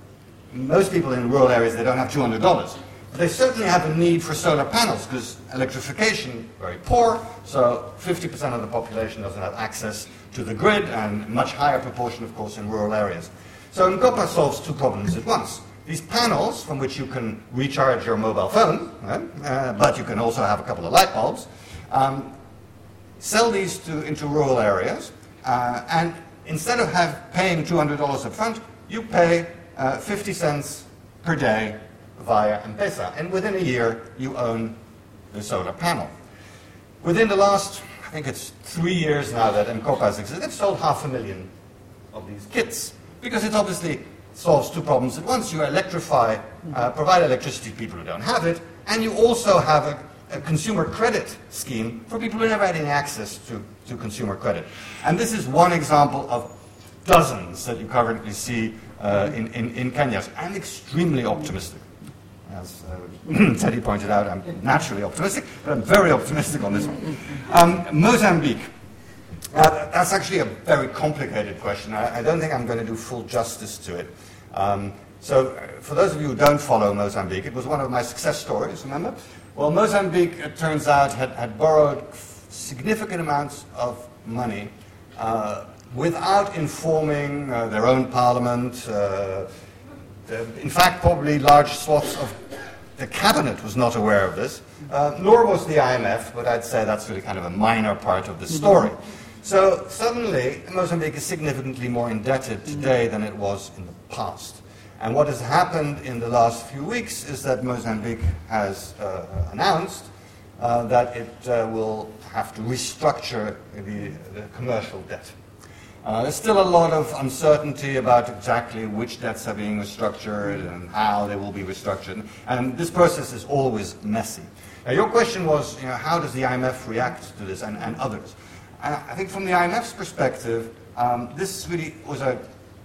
most people in rural areas, they don't have two hundred dollars. But they certainly have a need for solar panels because electrification very poor, so fifty percent of the population doesn't have access to the grid, and a much higher proportion, of course, in rural areas. So M-Kopa solves two problems at once. These panels, from which you can recharge your mobile phone, right? uh, but you can also have a couple of light bulbs, um, sell these to, into rural areas, uh, and instead of have, paying two hundred dollars up front, you pay uh, fifty cents per day via M-Pesa, and within a year you own the solar panel. Within the last, I think it's three years now that M-Kopa has existed, they've sold half a million of these kits, because it obviously solves two problems at once. You electrify, uh, provide electricity to people who don't have it, and you also have a, a consumer credit scheme for people who never had any access to, to consumer credit. And this is one example of dozens that you currently see uh, in, in, in Kenya. I'm extremely optimistic. As uh, Teddy pointed out, I'm naturally optimistic, but I'm very optimistic on this one. Um, Mozambique. Uh, that's actually a very complicated question. I, I don't think I'm going to do full justice to it. Um, so, uh, for those of you who don't follow Mozambique, it was one of my success stories, remember? Well, Mozambique, it turns out, had, had borrowed significant amounts of money uh, without informing uh, their own parliament. Uh, the, in fact, probably large swaths of the cabinet was not aware of this, uh, nor was the I M F, but I'd say that's really kind of a minor part of the story. So suddenly, Mozambique is significantly more indebted today than it was in the past. And what has happened in the last few weeks is that Mozambique has uh, announced uh, that it uh, will have to restructure the, the commercial debt. Uh, there's still a lot of uncertainty about exactly which debts are being restructured and how they will be restructured. And this process is always messy. Now, your question was, you know, how does the I M F react to this and, and others? And I think from the I M F's perspective, um, this really was a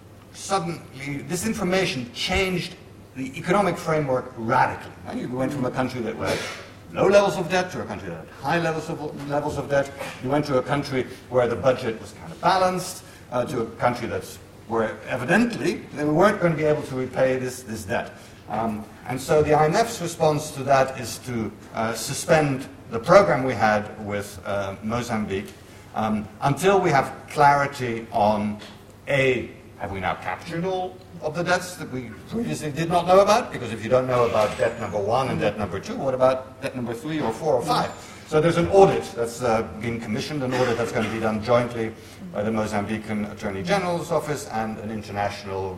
suddenly, this information changed the economic framework radically. And you went from a country that had low levels of debt to a country that had high levels of, levels of debt. You went to a country where the budget was kind of balanced, uh, to a country that's where evidently they weren't going to be able to repay this, this debt. Um, and so the I M F's response to that is to uh, suspend the program we had with uh, Mozambique um, until we have clarity on, A, have we now captured all of the debts that we previously did not know about? Because if you don't know about debt number one and debt number two, what about debt number three or four or five? So there's an audit that's uh, been commissioned, an audit that's going to be done jointly by the Mozambican Attorney General's office and an international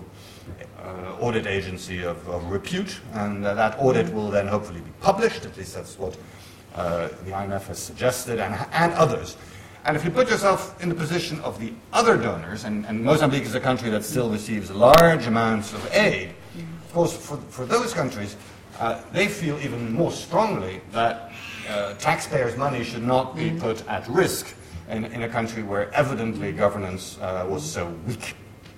uh, audit agency of, of repute. And uh, that audit will then hopefully be published, at least that's what uh, the I M F has suggested, and, and others. And if you put yourself in the position of the other donors, and, and Mozambique is a country that still receives large amounts of aid, of course, for, for those countries, uh, they feel even more strongly that uh, taxpayers' money should not be put at risk in, in a country where evidently governance uh, was so weak.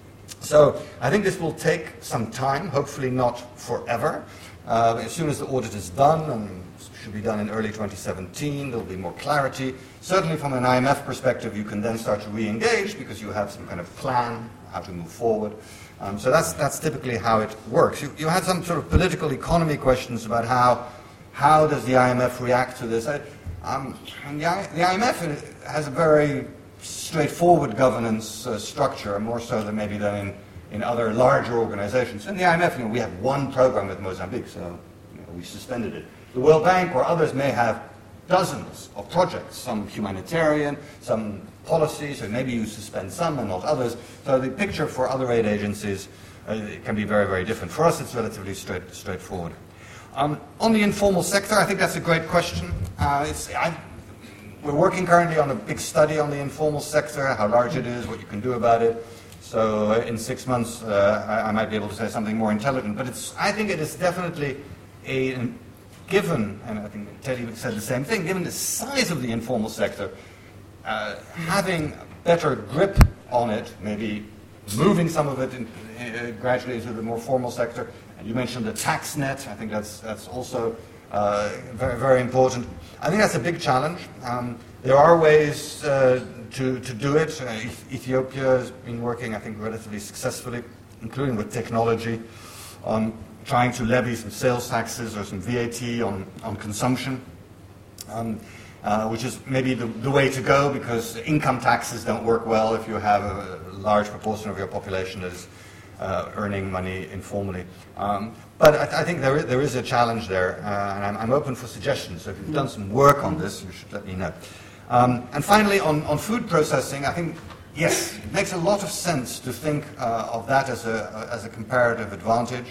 So I think this will take some time, hopefully not forever. Uh, as soon as the audit is done, and should be done in early twenty seventeen, there will be more clarity. Certainly from an I M F perspective, you can then start to re-engage because you have some kind of plan how to move forward. Um, so that's, that's typically how it works. You, you had some sort of political economy questions about how, how does the I M F react to this. I, um, and the, I, the I M F has a very straightforward governance uh, structure, more so than maybe than in, in other larger organizations. In the I M F, you know, we have one program with Mozambique, so you know, we suspended it. The World Bank or others may have dozens of projects, some humanitarian, some policies, or maybe you suspend some and not others. So the picture for other aid agencies uh, it can be very, very different. For us, it's relatively straight, straightforward. Um, on the informal sector, I think that's a great question. Uh, it's, I, we're working currently on a big study on the informal sector, how large it is, what you can do about it. So uh, in six months, uh, I, I might be able to say something more intelligent. But it's, I think it is definitely a... An, Given, and I think Teddy said the same thing, given the size of the informal sector, uh, having better grip on it, maybe moving some of it in, uh, gradually into the more formal sector. And you mentioned the tax net. I think that's, that's also uh, very, very important. I think that's a big challenge. Um, there are ways uh, to, to do it. Uh, Ethiopia has been working, I think, relatively successfully, including with technology, on trying to levy some sales taxes or some V A T on, on consumption, um, uh, which is maybe the, the way to go, because income taxes don't work well if you have a large proportion of your population that is uh, earning money informally. Um, but I, I think there is, there is a challenge there, uh, and I'm, I'm open for suggestions. So if you've done some work on this, you should let me know. Um, and finally, on, on food processing, I think, yes, it makes a lot of sense to think uh, of that as a, as a comparative advantage.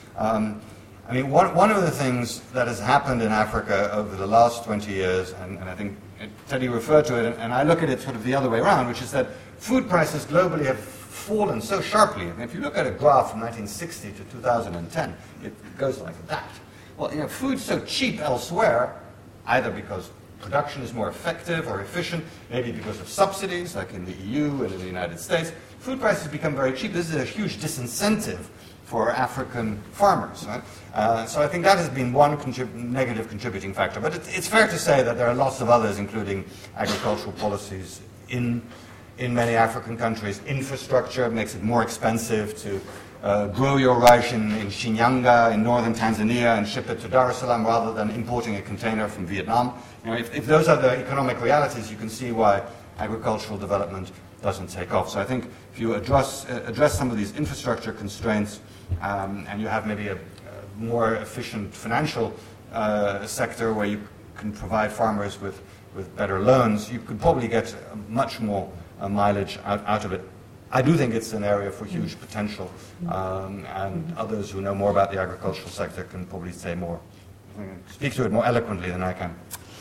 Um, I mean, one, one of the things that has happened in Africa over the last twenty years, and, and I think Teddy referred to it, and, and I look at it sort of the other way around, which is that food prices globally have fallen so sharply. I mean, if you look at a graph from nineteen sixty to two thousand ten, it goes like that. Well, you know, food's so cheap elsewhere, either because production is more effective or efficient, maybe because of subsidies, like in the E U and in the United States. Food prices become very cheap. This is a huge disincentive for African farmers. Right? Uh, so I think that has been one contrib- negative contributing factor. But it, it's fair to say that there are lots of others, including agricultural policies in, in many African countries. Infrastructure makes it more expensive to uh, grow your rice in, in Shinyanga, in northern Tanzania, and ship it to Dar es Salaam rather than importing a container from Vietnam. You know, if, if those are the economic realities, you can see why agricultural development doesn't take off. So I think if you address, uh, address some of these infrastructure constraints, um, and you have maybe a, a more efficient financial uh, sector where you can provide farmers with, with better loans, you could probably get much more uh, mileage out, out of it. I do think it's an area for huge potential, um, and others who know more about the agricultural sector can probably say more, speak to it more eloquently than I can.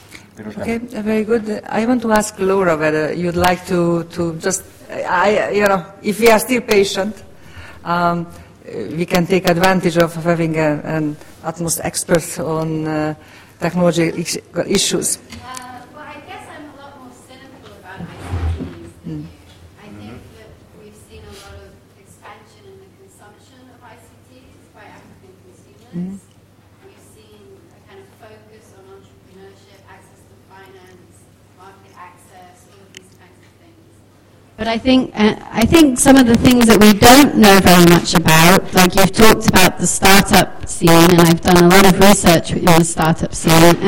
Okay, very good. I want to ask Laura whether you'd like to, to just, I, you know, if we are still patient, um, we can take advantage of having a, an utmost expert on uh, technology issues. Uh, well, I guess I'm a lot more cynical about I C Ts. Mm. I think that we've seen a lot of expansion in the consumption of I C Ts by African consumers. Mm. We've seen a kind of focus on entrepreneurship, access to finance, market access, all of these kinds of things. But I think uh, I think some of the things that we don't know very much about, like you've talked about the startup scene, and I've done a lot of research in the startup scene,